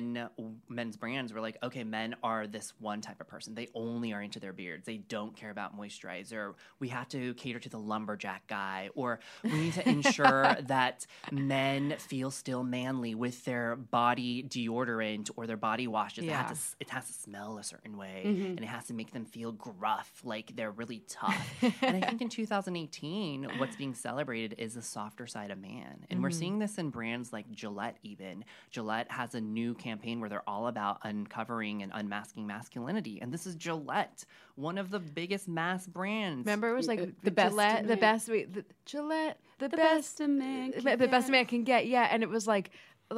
men's brands were like, okay, men are this one type of person. They only are into their beards. They don't care about moisturizer. We have to cater to the lumberjack guy, or we need to ensure that men feel still manly with their body deodorant or their body washes. Yeah. It has to smell a certain way, and it has to make them feel gruff, like they're really tough. And I think in 2018, what's being celebrated is the softer side of man. And we're seeing this in brands like Gillette even. Gillette has a new campaign where they're all about uncovering and unmasking masculinity. And this is Gillette, one of the biggest mass brands. Remember, it was like the best Gillette, a the man- best, Gillette, the best a man can the best get. man can get. Yeah, and it was like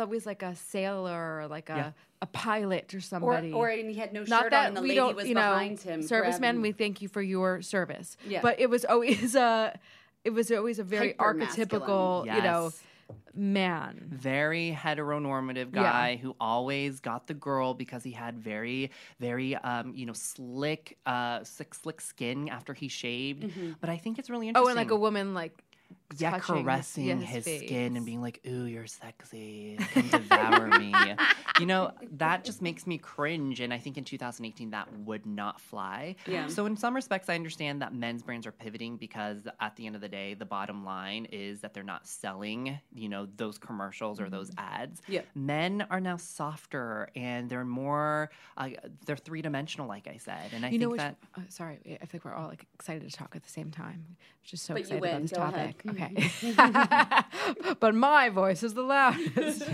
a sailor or like a pilot or somebody. Or and he had no Not shirt that on, and the we lady don't, was you know, behind him. servicemen, grabbing- we thank you for your service. Yeah. But it was always a very archetypical, Yes. you know, man. Very heteronormative guy who always got the girl because he had very, very, slick skin after he shaved. But I think it's really interesting. Oh, and like a woman like touching caressing his face. skin and being like, ooh, you're sexy. Come devour me. You know, that just makes me cringe. And I think in 2018, that would not fly. Yeah. So in some respects, I understand that men's brands are pivoting because at the end of the day, the bottom line is that they're not selling, you know, those commercials or those ads. Yeah. Men are now softer and they're more, they're three-dimensional, like I said. And I You know think which, that... sorry, I think we're all like excited to talk at the same time. I'm just so But you excited win. about this Go ahead. topic. Okay. But my voice is the loudest.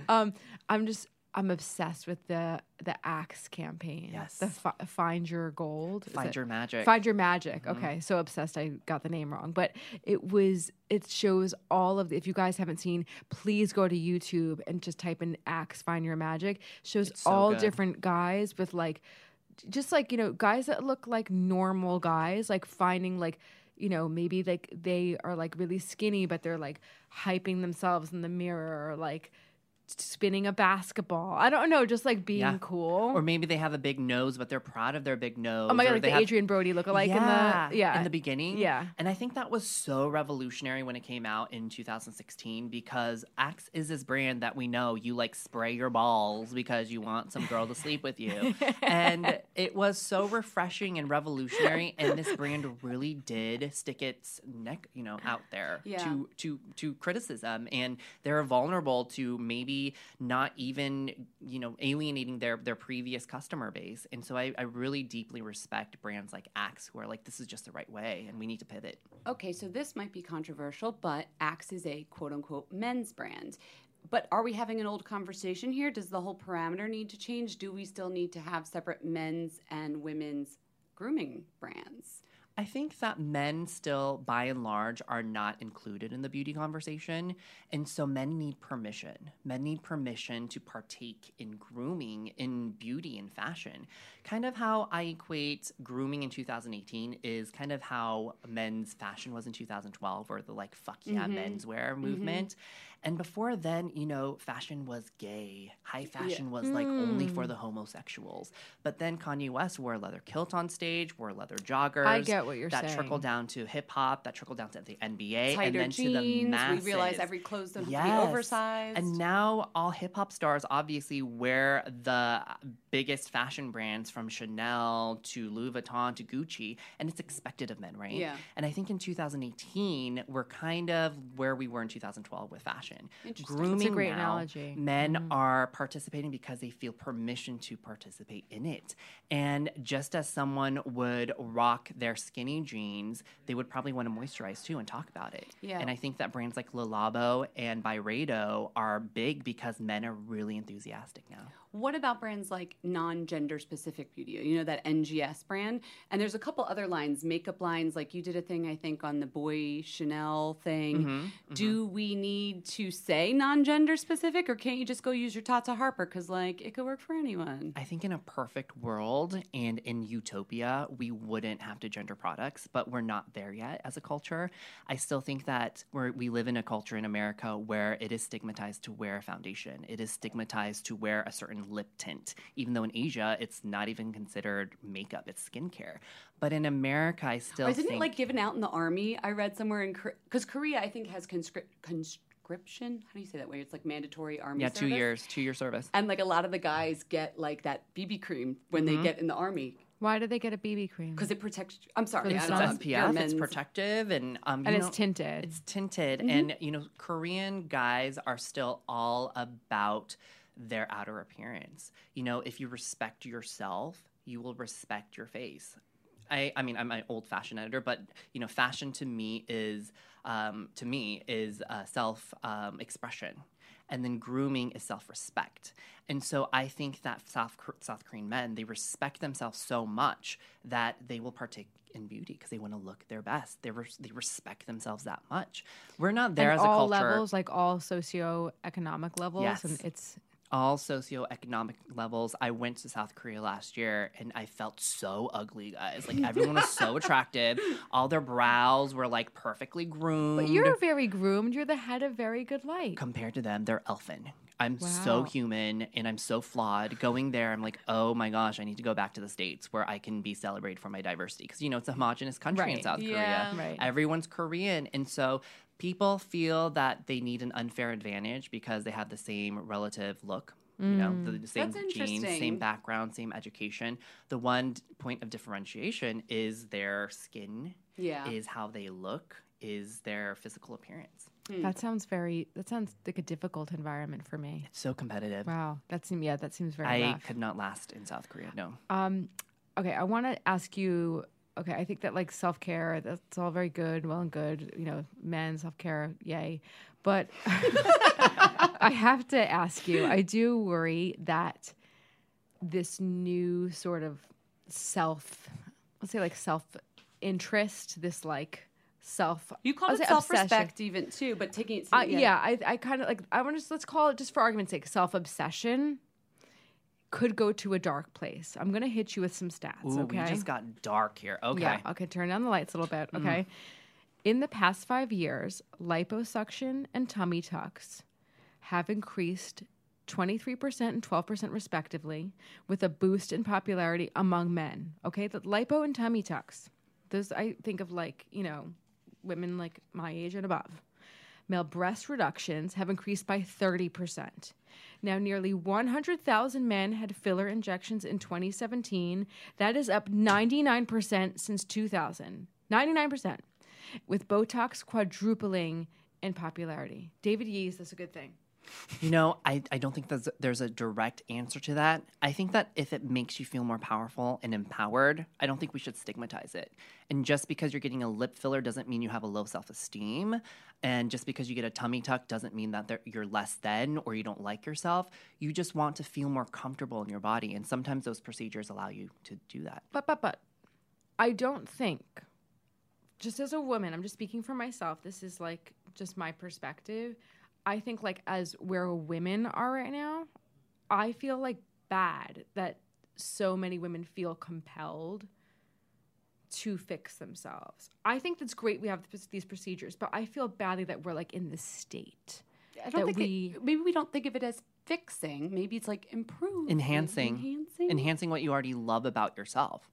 I'm obsessed with the Axe campaign. Yes. The Find Your Gold. Is Find it? Your Magic. Find Your Magic. Okay. So obsessed I got the name wrong. But it shows all of if you guys haven't seen, please go to YouTube and just type in Axe Find Your Magic. Shows It's so all good. different guys with like just like, you know, guys that look like normal guys, like finding like, you know, maybe like they are like really skinny, but they're like hyping themselves in the mirror or like spinning a basketball. I don't know, just like being cool. Or maybe they have a big nose, but they're proud of their big nose. Oh my God, or like they the have- Adrian Brody lookalike in the beginning. Yeah. And I think that was so revolutionary when it came out in 2016 because Axe is this brand that we know you like spray your balls because you want some girl to sleep with you. And it was so refreshing and revolutionary, and this brand really did stick its neck, you know, out there to criticism, and they're vulnerable to maybe maybe not even, alienating their previous customer base. And so I really deeply respect brands like Axe who are like, this is just the right way and we need to pivot. Okay, so this might be controversial, but Axe is a quote-unquote men's brand. But are we having an old conversation here? Does the whole parameter need to change? Do we still need to have separate men's and women's grooming brands? I think that men still, by and large, are not included in the beauty conversation. And so men need permission. Men need permission to partake in grooming, in beauty, and fashion. Kind of how I equate grooming in 2018 is kind of how men's fashion was in 2012, or the fuck yeah menswear movement. And before then, fashion was gay. High fashion was only for the homosexuals. But then Kanye West wore a leather kilt on stage, wore leather joggers. I get what you're saying. That trickled down to hip hop, that trickled down to the NBA, Tighter and then jeans, to the masses. We realize every clothes don't have to be oversized. And now all hip hop stars obviously wear the biggest fashion brands from Chanel to Louis Vuitton to Gucci, and it's expected of men, right? Yeah. And I think in 2018, we're kind of where we were in 2012 with fashion. Grooming That's a great now, analogy. men are participating because they feel permission to participate in it. And just as someone would rock their skinny jeans, they would probably want to moisturize too and talk about it. Yeah. And I think that brands like Le Labo and Byredo are big because men are really enthusiastic now. What about brands like non-gender specific beauty? That NGS brand. And there's a couple other lines, makeup lines, like you did a thing, I think, on the Boy Chanel thing. Do we need to say non-gender specific, or can't you just go use your Tata Harper? Because, it could work for anyone. I think in a perfect world and in utopia, we wouldn't have to gender products, but we're not there yet as a culture. I still think that we live in a culture in America where it is stigmatized to wear a foundation. It is stigmatized to wear a certain lip tint, even though in Asia it's not even considered makeup, it's skincare. But in America, I still Isn't think... it given out in the army? I read somewhere because Korea, I think, has conscription. How do you say that? Where it's mandatory army service? 2-year service. And a lot of the guys get that BB cream when they get in the army. Why do they get a BB cream? Because it protects. I'm sorry, It's SPF. It's protective, and it's tinted. It's tinted, and Korean guys are still all about their outer appearance. If you respect yourself, you will respect your face. I mean, I'm an old fashion editor, but fashion to me is self expression, and then grooming is self respect. And so I think that South Korean men, they respect themselves so much that they will partake in beauty because they want to look their best. They respect themselves that much. We're not there as a culture. All levels, all socioeconomic levels, yes. And it's all socioeconomic levels. I went to South Korea last year and I felt so ugly, guys. Everyone was so attractive. All their brows were perfectly groomed. But you're very groomed. You're the head of Very Good Light. Compared to them, they're elfin. I'm so human and I'm so flawed. Going there, I'm like, oh my gosh, I need to go back to the States where I can be celebrated for my diversity. Because, it's a homogenous country in South Korea. Right. Everyone's Korean. And so people feel that they need an unfair advantage because they have the same relative look. The same genes, same background, same education. The one point of differentiation is their skin, is how they look, is their physical appearance. That sounds like a difficult environment for me. It's so competitive. Wow. That seems very I rough. could not last in South Korea, no. Okay, I want to ask you, I think that self-care, that's all very good, well and good, men, self-care, yay. But I have to ask you, I do worry that this new sort of self-interest, this self. You call it self-respect even too, but taking it. I kind of I want to let's call it, just for argument's sake, self-obsession could go to a dark place. I'm going to hit you with some stats. Ooh, okay, we just got dark here. Okay, yeah. Okay, turn down the lights a little bit. Okay, in the past 5 years, liposuction and tummy tucks have increased 23% and 12% respectively, with a boost in popularity among men. Okay, the lipo and tummy tucks. Those I think of women my age and above. Male breast reductions have increased by 30%. Now, nearly 100,000 men had filler injections in 2017. That is up 99% since 2000. 99%. With Botox quadrupling in popularity. David Yee, that's a good thing. You know, I don't think there's a direct answer to that. I think that if it makes you feel more powerful and empowered, I don't think we should stigmatize it. And just because you're getting a lip filler doesn't mean you have a low self-esteem. And just because you get a tummy tuck doesn't mean that you're less than or you don't like yourself. You just want to feel more comfortable in your body. And sometimes those procedures allow you to do that. But I don't think, just as a woman, I'm just speaking for myself, this is like just my perspective. I think like as where women are right now, I feel like bad that so many women feel compelled to fix themselves. I think that's great we have these procedures, but I feel badly that we're like in this state. I don't think maybe we don't think of it as fixing. Maybe it's like enhancing what you already love about yourself.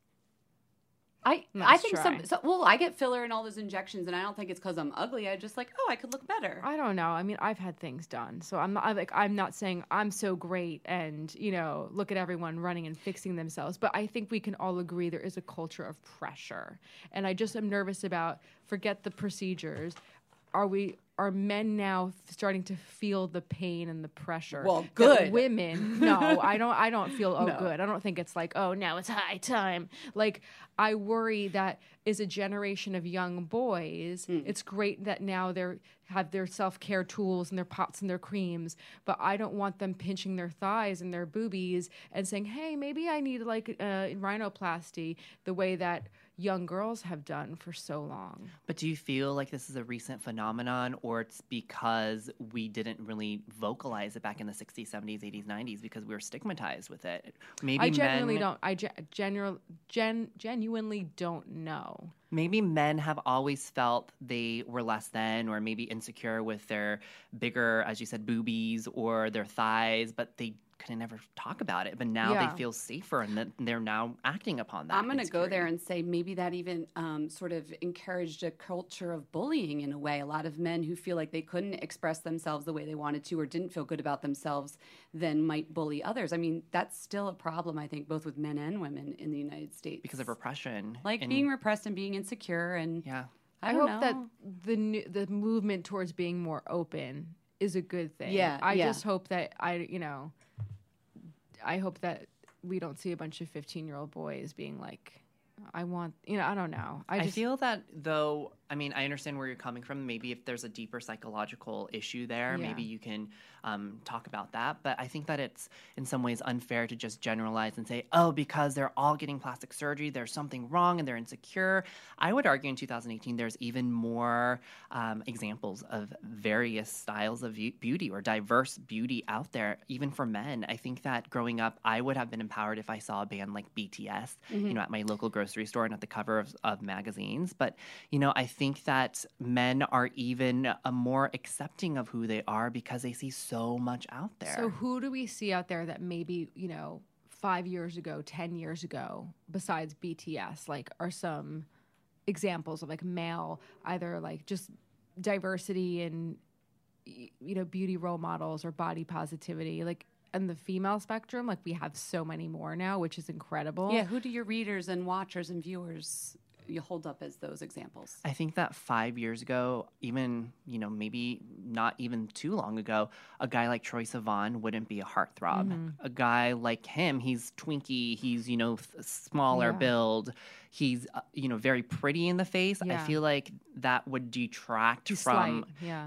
I think I get filler and all those injections, and I don't think it's because I'm ugly. I just like, I could look better. I don't know. I mean, I've had things done, so I'm not saying I'm so great and look at everyone running and fixing themselves. But I think we can all agree there is a culture of pressure, and I just am nervous about. Forget the procedures. Are men now starting to feel the pain and the pressure? Well, good. Women, no, I don't feel good. I don't think it's like, now it's high time. Like, I worry that as a generation of young boys, it's great that now they have their self-care tools and their pots and their creams, but I don't want them pinching their thighs and their boobies and saying, hey, maybe I need like rhinoplasty, the way that young girls have done for so long. But do you feel like this is a recent phenomenon, or it's because we didn't really vocalize it back in the 60s, 70s, 80s, 90s because we were stigmatized with it? Maybe I genuinely don't. I genuinely don't know. Maybe men have always felt they were less than, or maybe insecure with their bigger, as you said, boobies or their thighs, but they couldn't ever talk about it. But now they feel safer, and they're now acting upon that. I'm going to go there and say maybe that even sort of encouraged a culture of bullying in a way. A lot of men who feel like they couldn't express themselves the way they wanted to or didn't feel good about themselves then might bully others. I mean, that's still a problem, I think, both with men and women in the United States. Because of repression. Like being repressed and being insecure. And I hope that the movement towards being more open is a good thing. I just hope that I hope that we don't see a bunch of 15-year-old boys being like, I want, I don't know. I feel that, though, I mean, I understand where you're coming from. Maybe if there's a deeper psychological issue there, maybe you can talk about that. But I think that it's in some ways unfair to just generalize and say, because they're all getting plastic surgery, there's something wrong and they're insecure. I would argue in 2018 there's even more examples of various styles of beauty or diverse beauty out there, even for men. I think that growing up, I would have been empowered if I saw a band like BTS, at my local grocery store and at the cover of magazines. But, I think that men are even more accepting of who they are because they see so much out there. So who do we see out there that maybe, 5 years ago, 10 years ago, besides BTS, like are some examples of like male, either like just diversity and, beauty role models or body positivity, like in the female spectrum, like we have so many more now, which is incredible. Yeah, who do your readers and watchers and viewers you hold up as those examples? I think that 5 years ago, even, maybe not even too long ago, a guy like Troye Sivan wouldn't be a heartthrob. A guy like him, he's twinky, he's, smaller build, he's, very pretty in the face. I feel like that would detract from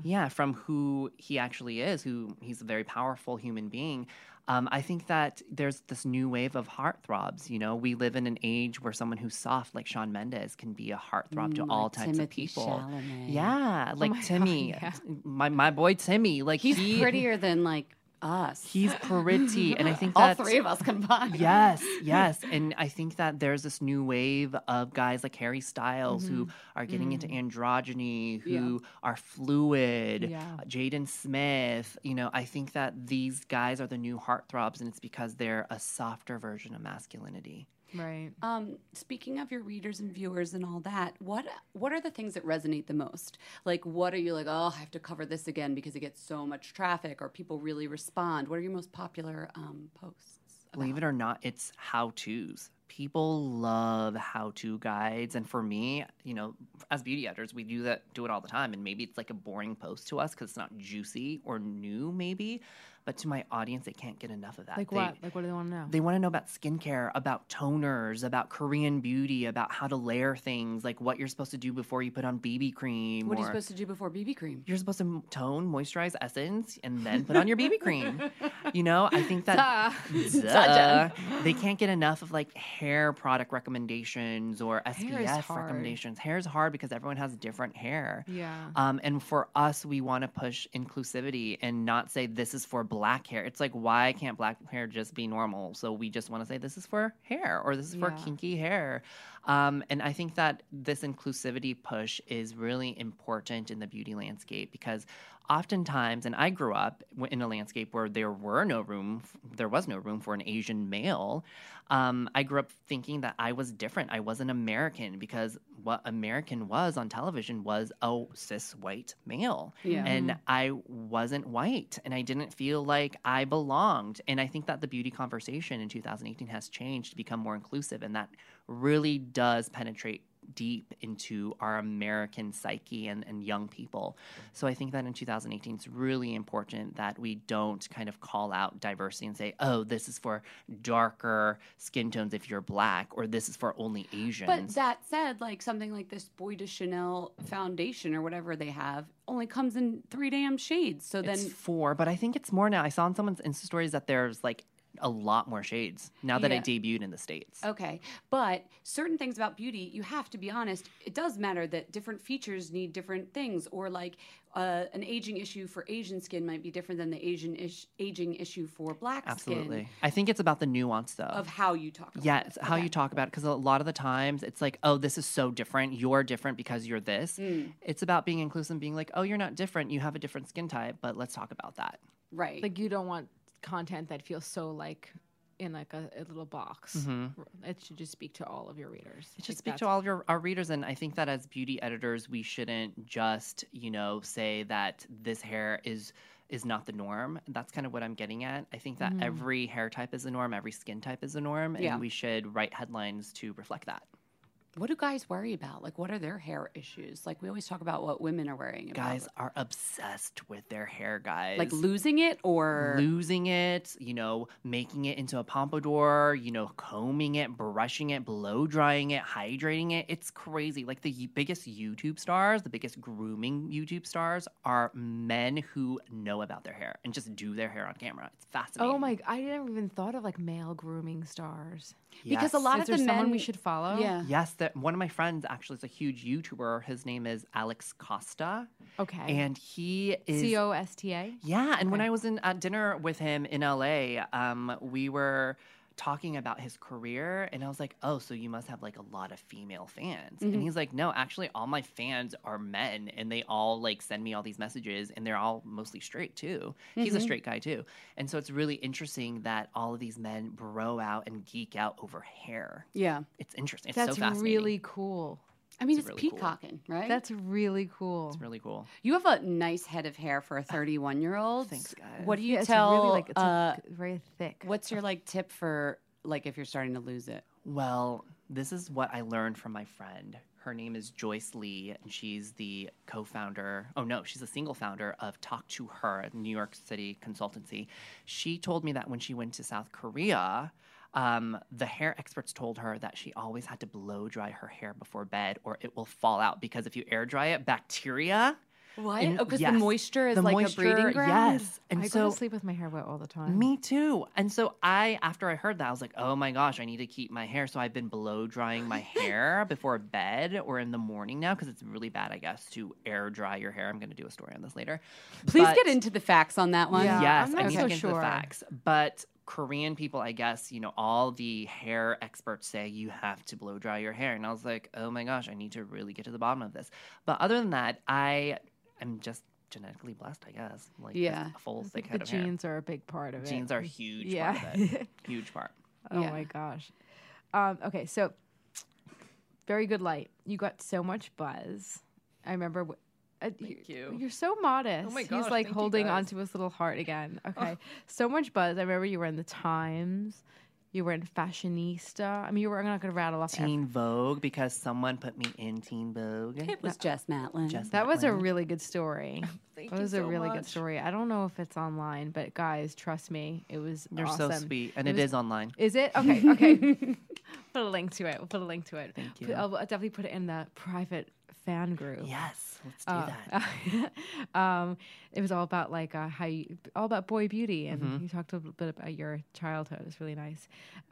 who he actually is, who he's a very powerful human being. I think that there's this new wave of heartthrobs. We live in an age where someone who's soft, like Shawn Mendes, can be a heartthrob to all types of people. Chalamet. Yeah, like Timmy, my boy Timmy. Like he's prettier than like us. He's pretty, and I think all three of us combined. Yes, and I think that there's this new wave of guys like Harry Styles who are getting into androgyny, who are fluid. Jaden Smith. I think that these guys are the new heartthrobs, and it's because they're a softer version of masculinity. Right. Speaking of your readers and viewers and all that, what are the things that resonate the most? Like, what are you like, I have to cover this again because it gets so much traffic or people really respond? What are your most popular posts? Believe it or not, it's how-tos. People love how-to guides. And for me, as beauty editors, we do it all the time. And maybe it's like a boring post to us because it's not juicy or new, maybe. But to my audience, they can't get enough of that. Like what? Like what do they want to know? They want to know about skincare, about toners, about Korean beauty, about how to layer things, like what you're supposed to do before you put on BB cream. What are you supposed to do before BB cream? You're supposed to tone, moisturize, essence, and then put on your BB cream. I think that they can't get enough of like hair product recommendations or SPF recommendations. Hair is hard because everyone has different hair. Yeah. And for us, we want to push inclusivity and not say this is for black hair. It's like, why can't black hair just be normal? So we just want to say this is for hair or this is for kinky hair. And I think that this inclusivity push is really important in the beauty landscape because oftentimes, and I grew up in a landscape where there was no room for an Asian male. I grew up thinking that I was different. I wasn't American because what American was on television was a cis white male. Yeah. And I wasn't white and I didn't feel like I belonged. And I think that the beauty conversation in 2018 has changed to become more inclusive, and that really does penetrate deep into our American psyche and young people. So I think that in 2018, it's really important that we don't kind of call out diversity and say, oh, this is for darker skin tones if you're black, or this is for only Asians. But that said, like something like this Boy de Chanel foundation or whatever they have only comes in 3 damn shades. So then it's 4, but I think it's more now. I saw in someone's Insta stories that there's like a lot more shades now that I debuted in the States. Okay. But certain things about beauty, you have to be honest, it does matter that different features need different things, or like an aging issue for Asian skin might be different than the aging issue for black skin. Absolutely. I think it's about the nuance, though. Of how you talk about it. Yeah, it's how you talk about it, because a lot of the times it's like, oh, this is so different. You're different because you're this. It's about being inclusive and being like, oh, you're not different. You have a different skin type, but let's talk about that. Right. Like you don't want content that feels so like in like a little box. It should just speak to all of your readers. It should speak to all of our readers. And I think that as beauty editors, we shouldn't just, say that this hair is not the norm. That's kind of what I'm getting at. I think that every hair type is a norm, every skin type is a norm, and we should write headlines to reflect that. What do guys worry about? Like, what are their hair issues? Like, we always talk about what women are worrying about. Guys are obsessed with their hair, guys. Like losing it or? Losing it, making it into a pompadour, combing it, brushing it, blow drying it, hydrating it. It's crazy. Like, the biggest YouTube stars, the biggest grooming YouTube stars are men who know about their hair and just do their hair on camera. It's fascinating. Oh my, I didn't even thought of like male grooming stars. Because a lot of the men, someone we should follow? Yeah. Yes, one of my friends actually is a huge YouTuber. His name is Alex Costa. Okay. And he is Costa? Yeah, and when I was at dinner with him in LA, we were talking about his career, and I was like, oh, so you must have like a lot of female fans. And he's like, no, actually all my fans are men, and they all like send me all these messages, and they're all mostly straight too. He's a straight guy too. And so it's really interesting that all of these men bro out and geek out over hair. Yeah. It's interesting. It's That's so fascinating. really cool. I mean, it's really peacocking, right? That's really cool. It's really cool. You have a nice head of hair for a 31-year-old. Thanks, guys. What do you It's tell? really like it's very thick. What's your like tip for like if you're starting to lose it? Well, this is what I learned from my friend. Her name is Joyce Lee, and she's the co-founder. Oh, no, she's a single founder of Talk to Her, a New York City consultancy. She told me that when she went to South Korea, the hair experts told her that she always had to blow dry her hair before bed or it will fall out, because if you air dry it, bacteria. What? Because the moisture is like a breeding ground? Yes. And I go to sleep with my hair wet all the time. Me too. And so after I heard that, I was like, oh my gosh, I need to keep my hair. So I've been blow drying my hair before bed or in the morning now, because it's really bad, I guess, to air dry your hair. I'm going to do a story on this later. Please get into the facts on that one. Yeah, Yes, I'm not I need so to get into the sure. facts. But Korean people, I guess, all the hair experts say you have to blow dry your hair. And I was like, oh my gosh, I need to really get to the bottom of this. But other than that, I am just genetically blessed, I guess. Like, yeah. a full thick The head of hair. genes are a big part of it. Genes are a huge Yeah. part of it. Huge part. Oh Yeah. my gosh. Okay, so very good light. You got so much buzz. I remember Thank you. You're so modest. Oh my He's gosh, like thank you, holding guys. onto his little heart again. Okay. So much buzz. I remember you were in the Times. You were in Fashionista. I mean, I'm not going to rattle off Teen Vogue, because someone put me in Teen Vogue. It was Jess Matlin. That was a really good story. Thank That you was a so really good much. story. I don't know if it's online, but guys, trust me, it was You're awesome. so sweet. And it is online. Is it? Okay, okay. Put a link to it. We'll put a link to it. Thank you. I'll definitely put it in the private fan group. Yes, let's do that. It was all about like all about boy beauty, and you talked a little bit about your childhood. It was really nice.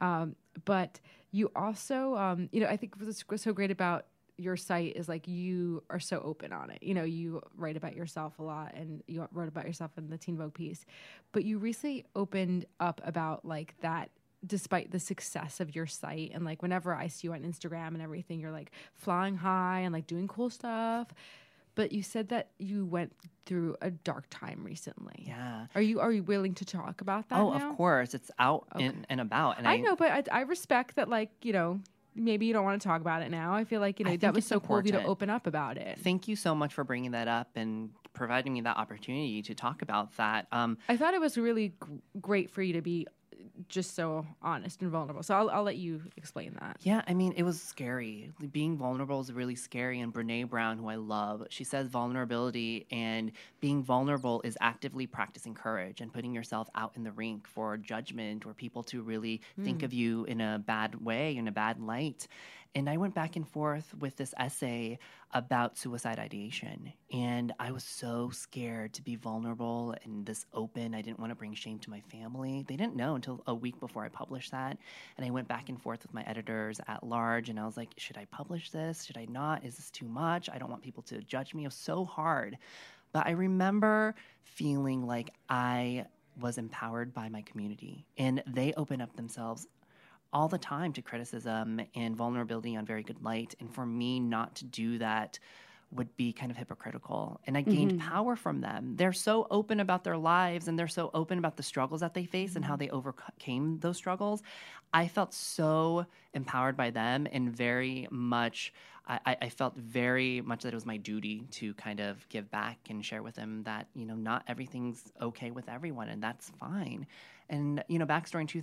But you also, I think what's so great about your site is like you are so open on it. You write about yourself a lot, and you wrote about yourself in the Teen Vogue piece. But you recently opened up about like that. Despite the success of your site, and like whenever I see you on Instagram and everything, you're like flying high and like doing cool stuff. But you said that you went through a dark time recently. Yeah. Are you willing to talk about that? Oh, now? of course. It's out and about. And I know, but I respect that. Like maybe you don't want to talk about it now. I feel like I that think was it's so cool of you to important. open up about it. Thank you so much for bringing that up and providing me that opportunity to talk about that. I thought it was really great for you to be just so honest and vulnerable. So I'll let you explain that. Yeah, I mean, it was scary. Being vulnerable is really scary. And Brene Brown, who I love, she says vulnerability and being vulnerable is actively practicing courage and putting yourself out in the rink for judgment or people to really think of you in a bad way, in a bad light. And I went back and forth with this essay about suicide ideation. And I was so scared to be vulnerable and this open. I didn't want to bring shame to my family. They didn't know until a week before I published that. And I went back and forth with my editors at large. And I was like, should I publish this? Should I not? Is this too much? I don't want people to judge me. It was so hard. But I remember feeling like I was empowered by my community. And they opened up themselves all the time to criticism and vulnerability on Very Good Light. And for me not to do that would be kind of hypocritical. And I gained power from them. They're so open about their lives and they're so open about the struggles that they face and how they overcame those struggles. I felt so empowered by them and very much, I felt very much that it was my duty to kind of give back and share with them that, not everything's okay with everyone and that's fine. And, backstory in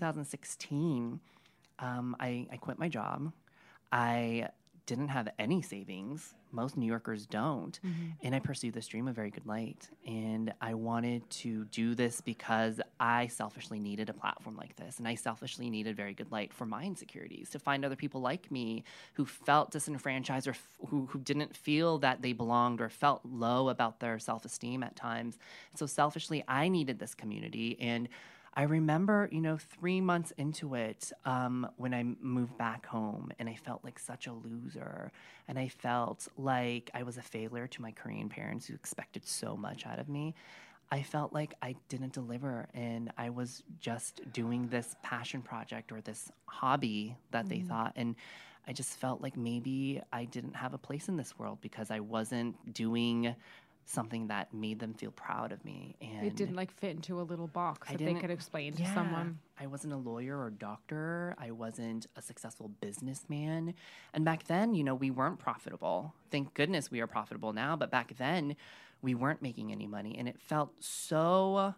2016, I quit my job. I didn't have any savings. Most New Yorkers don't. And I pursued this dream of Very Good Light. And I wanted to do this because I selfishly needed a platform like this. And I selfishly needed Very Good Light for my insecurities, to find other people like me who felt disenfranchised or who didn't feel that they belonged or felt low about their self-esteem at times. So selfishly, I needed this community. And I remember, 3 months into it, when I moved back home and I felt like such a loser and I felt like I was a failure to my Korean parents who expected so much out of me. I felt like I didn't deliver and I was just doing this passion project or this hobby that they thought. And I just felt like maybe I didn't have a place in this world because I wasn't doing something that made them feel proud of me. And It didn't like fit into a little box that they could explain to someone. I wasn't a lawyer or doctor. I wasn't a successful businessman. And back then, we weren't profitable. Thank goodness we are profitable now. But back then, we weren't making any money. And it felt so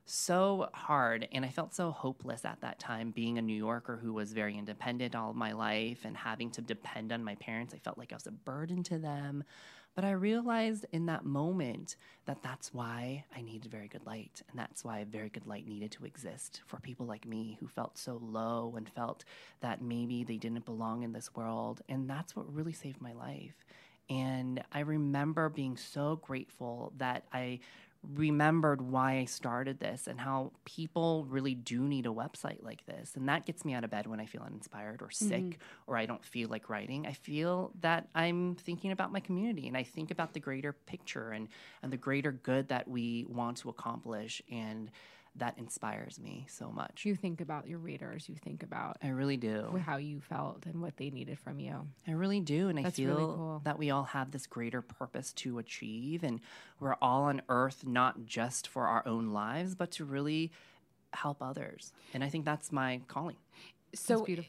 hard. And I felt so hopeless at that time, being a New Yorker who was very independent all of my life and having to depend on my parents. I felt like I was a burden to them. But I realized in that moment that that's why I needed Very Good Light. And that's why Very Good Light needed to exist for people like me who felt so low and felt that maybe they didn't belong in this world. And that's what really saved my life. And I remember being so grateful that I remembered why I started this and how people really do need a website like this. And that gets me out of bed when I feel uninspired or sick or I don't feel like writing. I feel that I'm thinking about my community and I think about the greater picture and the greater good that we want to accomplish. And that inspires me so much. You think about your readers. You think about I really do. How you felt and what they needed from you. I really do. And That's I feel really cool. that we all have this greater purpose to achieve. And we're all on earth, not just for our own lives, but to really help others. And I think that's my calling. So beautiful.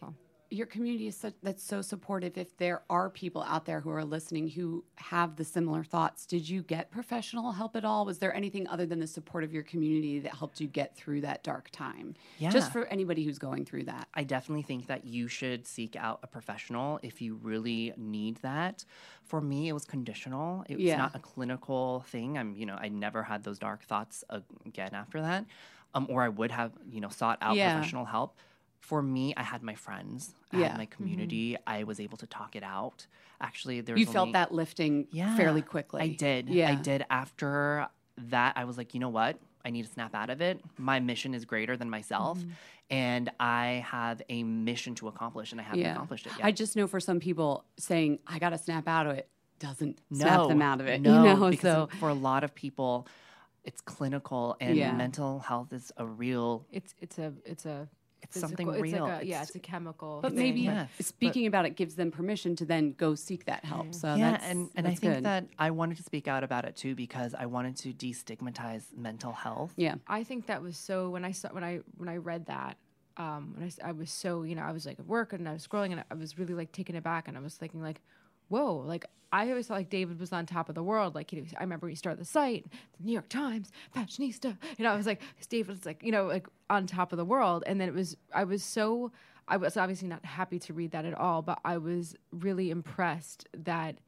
your community is that's so supportive. If there are people out there who are listening who have the similar thoughts, did you get professional help at all? Was there anything other than the support of your community that helped you get through that dark time? Yeah. Just for anybody who's going through that. I definitely think that you should seek out a professional if you really need that. For me, it was conditional. It was not a clinical thing. I never had those dark thoughts again after that, or I would have, sought out professional help. For me, I had my friends. I had my community. Mm-hmm. I was able to talk it out. Actually, you felt that lifting fairly quickly. I did. Yeah. I did. After that, I was like, you know what? I need to snap out of it. My mission is greater than myself. Mm-hmm. And I have a mission to accomplish, and I haven't accomplished it yet. I just know for some people, saying, I got to snap out of it, doesn't snap them out of it. No, because for a lot of people, it's clinical, and mental health is a real... It's physical, something real. It's a chemical But thing. maybe speaking about it gives them permission to then go seek that help. So and that's I think good. that I wanted to speak out about it too because I wanted to destigmatize mental health. Yeah, I think that was so. When I read that, I was so I was like at work and I was scrolling and I was really like taken aback and I was thinking like, whoa, like I always thought like David was on top of the world. Like, I remember he started the site, the New York Times, Fashionista. I was like, David's like, like on top of the world. And then I was obviously not happy to read that at all, but I was really impressed that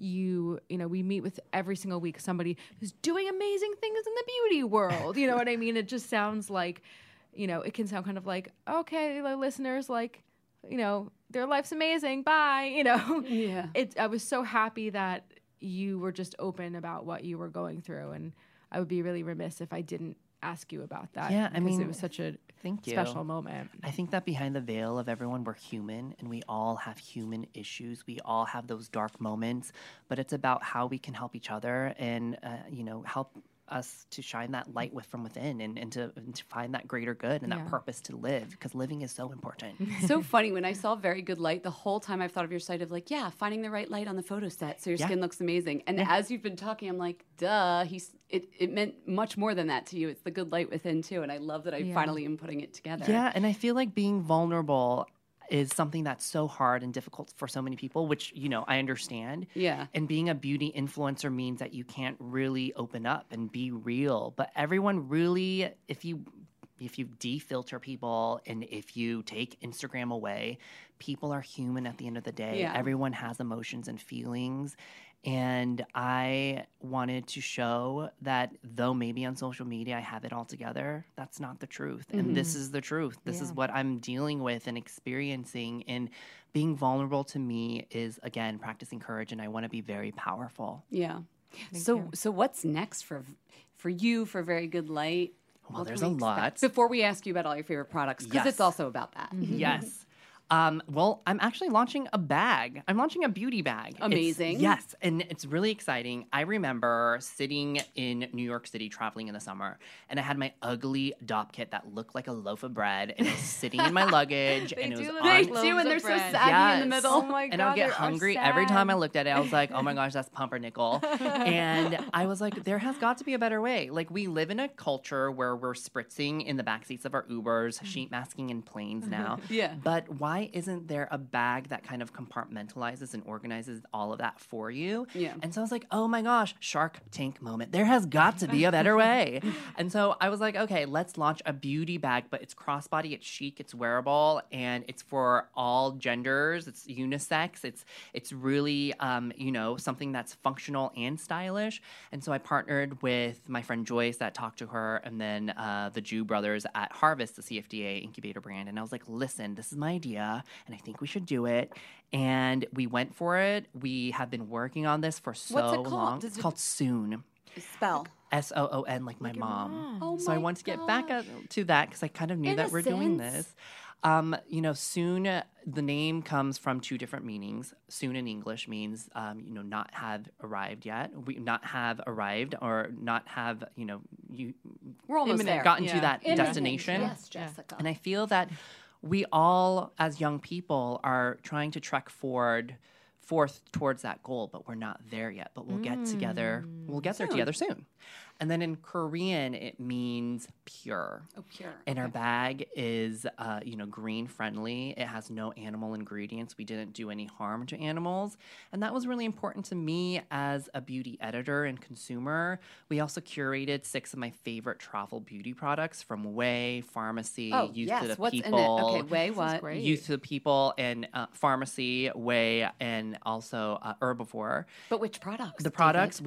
we meet with every single week somebody who's doing amazing things in the beauty world. You know what I mean? It just sounds like, it can sound kind of like, okay, listeners, like, their life's amazing. Bye. Yeah. I was so happy that you were just open about what you were going through, and I would be really remiss if I didn't ask you about that. Yeah, because it was such a special moment. I think that behind the veil of everyone, we're human, and we all have human issues. We all have those dark moments, but it's about how we can help each other and help us to shine that light from within and to find that greater good and that purpose to live, because living is so important. So funny. When I saw Very Good Light, the whole time I've thought of your site of like, finding the right light on the photo set so your skin looks amazing. And as you've been talking, I'm like, duh, it meant much more than that to you. It's the good light within too. And I love that I finally am putting it together. Yeah, and I feel like being vulnerable is something that's so hard and difficult for so many people, which, I understand. Yeah. And being a beauty influencer means that you can't really open up and be real. But everyone really, if you defilter people and if you take Instagram away, people are human at the end of the day. Yeah. Everyone has emotions and feelings. And I wanted to show that though maybe on social media I have it all together, that's not the truth. Mm-hmm. And this is the truth. This is what I'm dealing with and experiencing. And being vulnerable to me is, again, practicing courage. And I want to be very powerful. Yeah. So what's next for you for Very Good Light? Well, there's a lot. Before we ask you about all your favorite products, because it's also about that. Mm-hmm. Yes. Well, I'm actually launching a bag. I'm launching a beauty bag. Amazing. Yes, and it's really exciting. I remember sitting in New York City traveling in the summer, and I had my ugly Dop kit that looked like a loaf of bread, and it was sitting in my luggage. They and it do was look on, like They do, and they're so bread. saggy in the middle. Oh my God, and I would get they are hungry sad. every time I looked at it. I was like, oh my gosh, that's pumpernickel. And I was like, there has got to be a better way. Like, we live in a culture where we're spritzing in the backseats of our Ubers, sheet masking in planes now. Yeah. But why isn't there a bag that kind of compartmentalizes and organizes all of that for you? Yeah. And so I was like, oh my gosh, Shark Tank moment. There has got to be a better way. And so I was like, okay, let's launch a beauty bag, but it's crossbody, it's chic, it's wearable, and it's for all genders. It's unisex. It's really, something that's functional and stylish. And so I partnered with my friend Joyce that talked to her, and then the Jew brothers at Harvest, the CFDA incubator brand. And I was like, listen, this is my idea, and I think we should do it. And we went for it. We have been working on this for so What's it called? long. It's called Soon. Spell. SOON, like my mom. Oh so I want to get back to that because I kind of knew that we're doing this. Soon, the name comes from two different meanings. Soon in English means, not have arrived yet. Not have arrived or not have, We're almost there. gotten to that destination. Yes, Jessica. And I feel that we all, as young people, are trying to trek forth towards that goal, but we're not there yet. But we'll get together. We'll get there together soon. And then in Korean, it means pure. Oh, pure. And Okay. our bag is, green friendly. It has no animal ingredients. We didn't do any harm to animals. And that was really important to me as a beauty editor and consumer. We also curated 6 of my favorite travel beauty products from Way, Pharmacy, Oh, Youth yes. to the What's People. in it? Okay, Way, what? great. Youth to the People and Pharmacy, Way, and also Herbivore. But which products? The products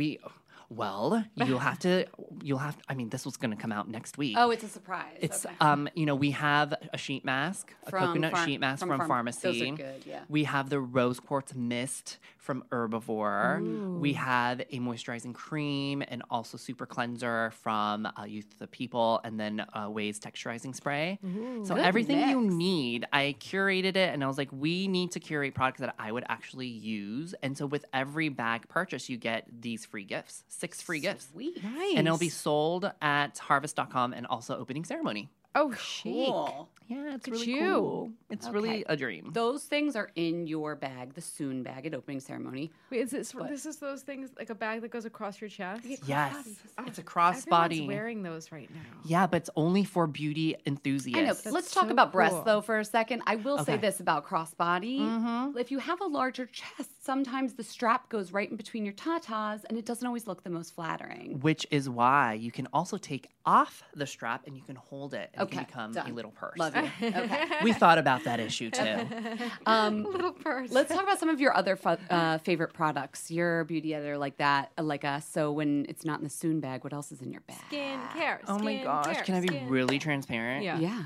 you'll have to, this was going to come out next week. Oh, it's a surprise. It's, okay. we have a sheet mask, a coconut sheet mask from Pharmacy. Those are good, yeah. We have the Rose Quartz Mist from Herbivore. We have a moisturizing cream and also super cleanser from Youth to the People, and then Way's texturizing spray. So Good everything you mix. need, I curated it, and I was like, we need to curate products that I would actually use. And so with every bag purchase, you get these free gifts, 6 free gifts. Sweet. Nice. And it'll be sold at harvest.com and also opening ceremony. Oh, chic. Cool. Yeah, it's Look at really you. cool. It's really Okay. a dream. Those things are in your bag, the Soon bag at opening ceremony. Wait, is this is those things like a bag that goes across your chest? Yes, it's a Everyone's crossbody. wearing those right now. Yeah, but it's only for beauty enthusiasts. I know. That's Let's talk so about breasts, cool. though, for a second. I will say Okay. this about crossbody. If you have a larger chest, sometimes the strap goes right in between your tatas, and it doesn't always look the most flattering. Which is why you can also take off the strap and you can hold it and it Okay, can become done. a little purse. Love you. Okay. We thought about that issue too. Little purse. Let's talk about some of your other favorite products. You're a beauty editor like that, like us. So when it's not in the Soon bag, what else is in your bag? Skincare. Oh my gosh, can I be really transparent? Yeah. Yeah.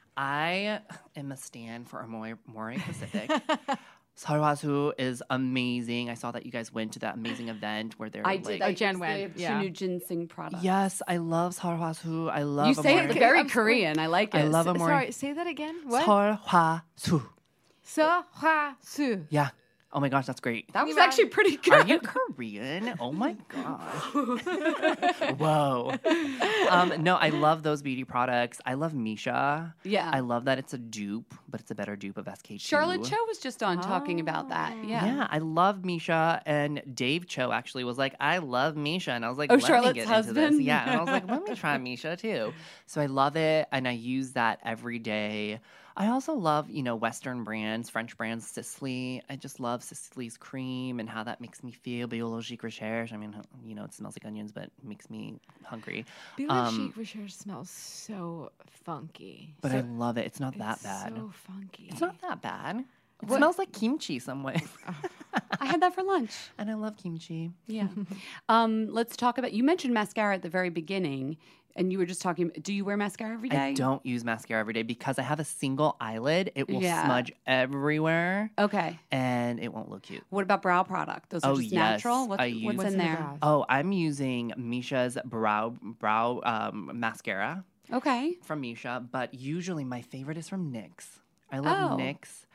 I am a stan for Amore Pacific. Sarwasu is amazing. I saw that you guys went to that amazing event where they're I like, did. Oh, I Jen used went, the yeah. Chinu ginseng product. yes, I love Sarwasu. I love You say Amore. it very I'm sorry. Korean. I like it. I love Amore. Sorry, say that again. What? Sarwasu. Sehwa-su. Yeah. Oh my gosh, that's great. That was actually pretty good. Are you Korean? Oh my gosh. Whoa. No, I love those beauty products. I love Misha. Yeah. I love that it's a dupe, but it's a better dupe of SK2. Charlotte Cho was just on talking about that. Yeah. Yeah, I love Misha, and Dave Cho actually was like, I love Misha, and I was like, Oh, let Charlotte's me get into this. husband? Yeah, and I was like, let me try Misha too. So I love it, and I use that every day. I also love, Western brands, French brands, Sisley. I just love Sisley's cream and how that makes me feel. Biologique Recherche. I mean, it smells like onions, but it makes me hungry. Biologique Recherche smells so funky. But I love it. It's not that bad. So funky. It's not that bad. It smells like kimchi some way. I had that for lunch. And I love kimchi. Yeah. Let's talk about, you mentioned mascara at the very beginning, and you were just talking, do you wear mascara every day? I don't use mascara every day because I have a single eyelid. It will Yeah. smudge everywhere. Okay. And it won't look cute. What about brow product? Those are Oh, just yes. natural? I use- What's in there? brows? Oh, I'm using Misha's brow mascara Okay. from Misha, but usually my favorite is from NYX. I love Oh. NYX.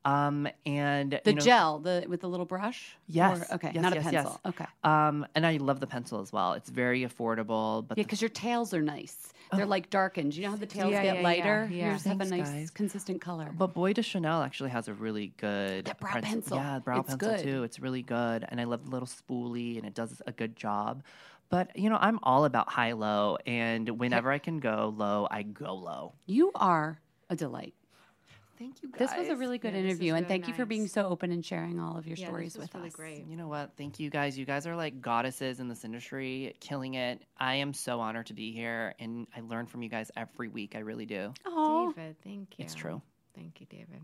And The gel, with the little brush? Yes. Or- okay, Yes, not yes, a yes. pencil. Okay. And I love the pencil as well. It's very affordable. But Yeah, because your tails are nice. They're like darkened. You know how the tails get lighter? yeah. Yours have a Thanks, nice, guys. consistent color. But Boy de Chanel actually has a really good That brow pencil. Yeah, brow It's pencil good. too. It's really good, and I love the little spoolie, and it does a good job. But I'm all about high-low, and whenever I can go low, I go low. You are a delight. Thank you, guys. This was a really good Yeah, this interview, was and really thank you for being nice. so open and sharing all of your Yeah, stories this was with really us. great. You know what? Thank you, guys. You guys are like goddesses in this industry, killing it. I am so honored to be here, and I learn from you guys every week. I really do. Oh, David, thank you. It's true. Thank you, David.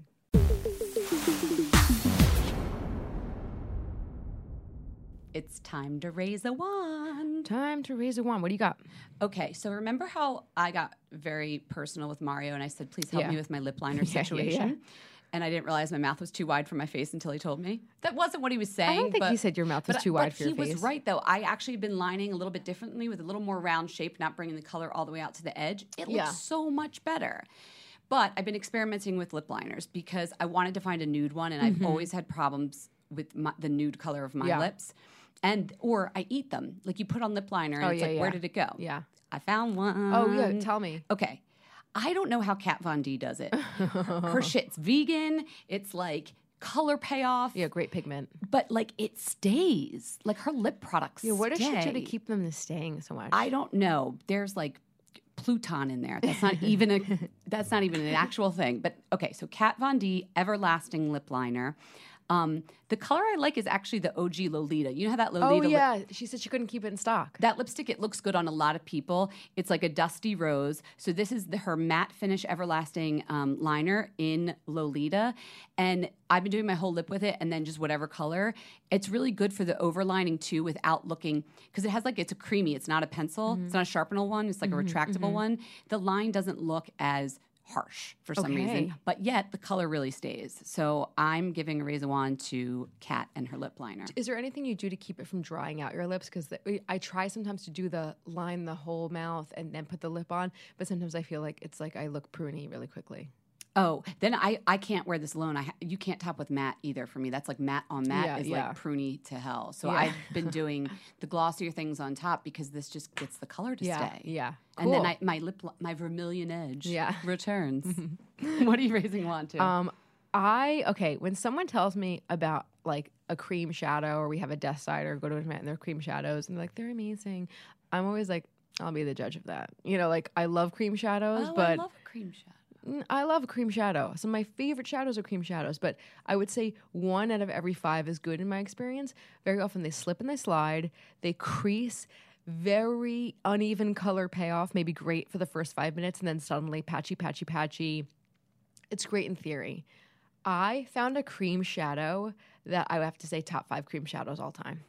it's time to raise a wand. Time to raise a wand. What do you got? Okay, so remember how I got very personal with Mario, and I said, "Please help Yeah. me with my lip liner Yeah, yeah, situation." yeah. And I didn't realize my mouth was too wide for my face until he told me. That wasn't what he was saying. I don't think but, he said your mouth was too wide for your But he face. was right, though. I actually have been lining a little bit differently with a little more round shape, not bringing the color all the way out to the edge. It looks Yeah. so much better. But I've been experimenting with lip liners because I wanted to find a nude one, and I've always had problems with the nude color of my Yeah. lips. Or I eat them. Like you put on lip liner, and Oh, it's yeah, like, yeah. where did it go? Yeah. I found one. Oh, yeah. Tell me. Okay. I don't know how Kat Von D does it. Her shit's vegan. It's like color payoff. Yeah, great pigment. But like it stays. Like her lip products Yeah, what does she do to stay. keep them staying so much? I don't know. There's like Pluton in there. That's not even an actual thing. But okay, so Kat Von D Everlasting Lip Liner. The color I like is actually the OG Lolita. You know how that Lolita Oh yeah, she said she couldn't keep it in stock. that lipstick, it looks good on a lot of people. It's like a dusty rose. So this is her matte finish everlasting liner in Lolita. And I've been doing my whole lip with it and then just whatever color. It's really good for the overlining too without looking, because it has like, it's a creamy, it's not a pencil. It's not a sharpenable one. It's like a retractable one. The line doesn't look as harsh for some reason, but yet the color really stays. So I'm giving a raise of wand to Kat and her lip liner. Is there anything you do to keep it from drying out your lips? Because I try sometimes to do line the whole mouth and then put the lip on, but sometimes I feel like it's like I look pruny really quickly. Oh, then I can't wear this alone. You can't top with matte either for me. That's like matte on matte like pruny to hell. So I've been doing the glossier things on top because this just gets the color to stay. Yeah. Cool. And then my vermilion edge returns. What are you raising wand to? When someone tells me about like a cream shadow, or we have a desk side or go to an event and they're cream shadows and they're like, they're amazing, I'm always like, I'll be the judge of that. You know, like I love cream shadows, but I love a cream shadow. I love a cream shadow. Some of my favorite shadows are cream shadows, but I would say 1 out of every 5 is good in my experience. Very often they slip and they slide, they crease, very uneven color payoff, maybe great for the first 5 minutes, and then suddenly patchy, patchy, patchy. It's great in theory. I found a cream shadow that I have to say top 5 cream shadows all time.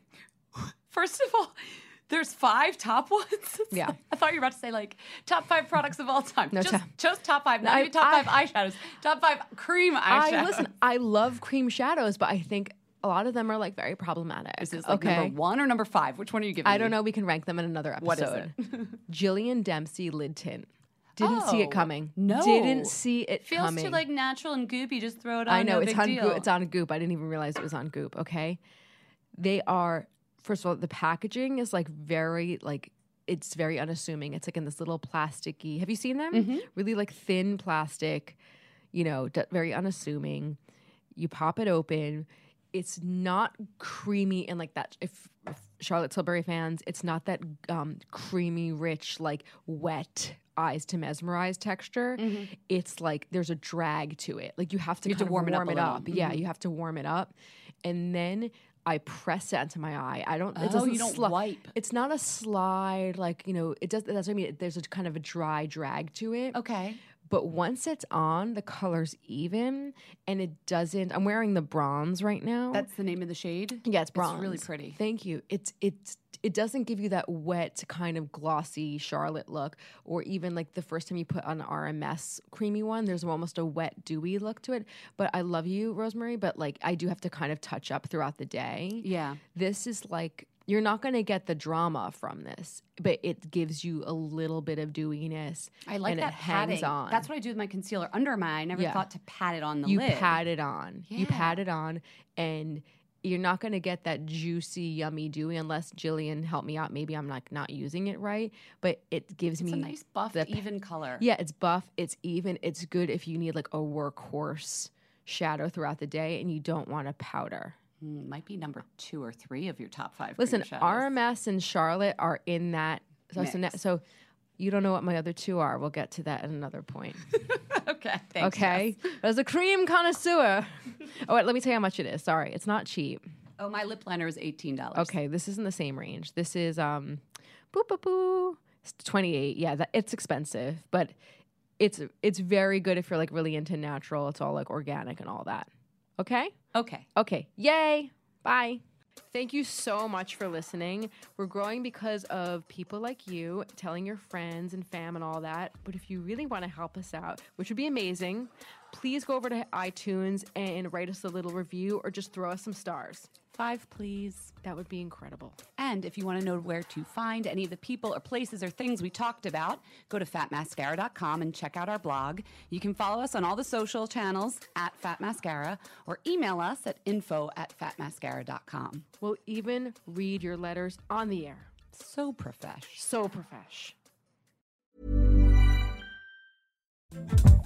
First of all, there's 5 top ones? Yeah. I thought you were about to say like top 5 products of all time. No, just top 5, not even top 5 eyeshadows. Top 5 cream eyeshadows. I love cream shadows, but I think a lot of them are like very problematic. Is this like number 1 or number 5? Which one are you giving me? I don't know. We can rank them in another episode. What is it? Jillian Dempsey lid tint. Didn't see it coming. No. Didn't see it Feels coming. too like natural and goopy. Just throw it on. I know. No It's big on deal. Goop. It's on Goop. I didn't even realize it was on Goop, okay? They are, first of all, the packaging is like very, like, it's very unassuming. It's like in this little plasticky, have you seen them? Really like thin plastic, you know, very unassuming. You pop it open. It's not creamy and like that. If Charlotte Tilbury fans, it's not that creamy, rich, like wet eyes to mesmerize texture. It's like there's a drag to it. Like you have to warm it up. Yeah, you have to warm it up. And then I press it onto my eye. I don't. It doesn't. You don't wipe. It's not a slide. Like, you know, it does. That's what I mean. There's a kind of a dry drag to it. Okay. But once it's on, the color's even, and it doesn't. I'm wearing the bronze right now. That's the name of the shade? Yeah, it's bronze. It's really pretty. Thank you. It doesn't give you that wet kind of glossy Charlotte look, or even like the first time you put on an RMS creamy one, there's almost a wet, dewy look to it. But I love you, Rosemary, but like I do have to kind of touch up throughout the day. Yeah. This is like, you're not going to get the drama from this, but it gives you a little bit of dewiness. I like and that it hangs padding. on. That's what I do with my concealer under my eye. I never thought to pat it on the you lid. pat it on. Yeah. You pat it on, and you're not going to get that juicy, yummy, dewy unless Jillian helped me out. Maybe I'm like not using it right, but it gives me a nice buff, even color. Yeah, it's buff. It's even. It's good if you need like a workhorse shadow throughout the day and you don't want to powder. Might be number 2 or 3 of your top 5. Listen, cream shadows. RMS and Charlotte are in that. So you don't know what my other 2 are. We'll get to that at another point. Okay. Thanks, Okay. Jess. As a cream connoisseur. Oh, wait, let me tell you how much it is. Sorry, it's not cheap. Oh, my lip liner is $18. Okay, this is in the same range. This is It's 28. Yeah, it's expensive, but it's very good if you're like really into natural. It's all like organic and all that. Okay? Okay. Yay. Bye. Thank you so much for listening. We're growing because of people like you telling your friends and fam and all that. But if you really want to help us out, which would be amazing, please go over to iTunes and write us a little review or just throw us some stars. 5, please. That would be incredible. And if you want to know where to find any of the people or places or things we talked about, go to fatmascara.com and check out our blog. You can follow us on all the social channels at fatmascara or email us at info@fatmascara.com. We'll even read your letters on the air. So profesh. So profesh.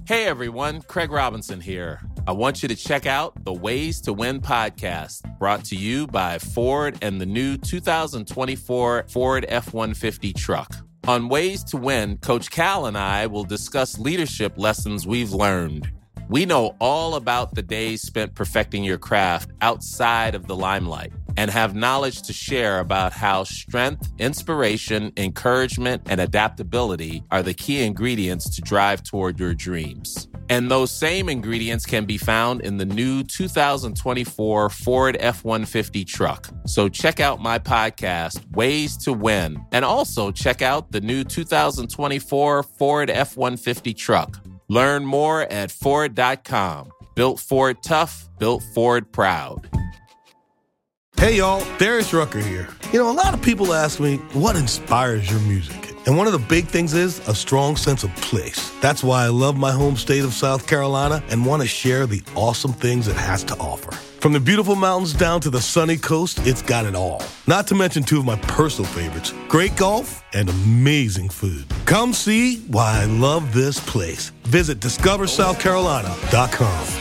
Hey everyone, Craig Robinson here. I want you to check out the Ways to Win podcast, brought to you by Ford and the new 2024 Ford F-150 truck. On Ways to Win, Coach Cal and I will discuss leadership lessons we've learned. We know all about the days spent perfecting your craft outside of the limelight and have knowledge to share about how strength, inspiration, encouragement, and adaptability are the key ingredients to drive toward your dreams. And those same ingredients can be found in the new 2024 Ford F-150 truck. So check out my podcast, Ways to Win, and also check out the new 2024 Ford F-150 truck. Learn more at Ford.com. Built Ford tough, built Ford proud. Hey y'all, Darius Rucker here. You know, a lot of people ask me, what inspires your music? And one of the big things is a strong sense of place. That's why I love my home state of South Carolina and want to share the awesome things it has to offer. From the beautiful mountains down to the sunny coast, it's got it all. Not to mention two of my personal favorites, great golf and amazing food. Come see why I love this place. Visit discoversouthcarolina.com.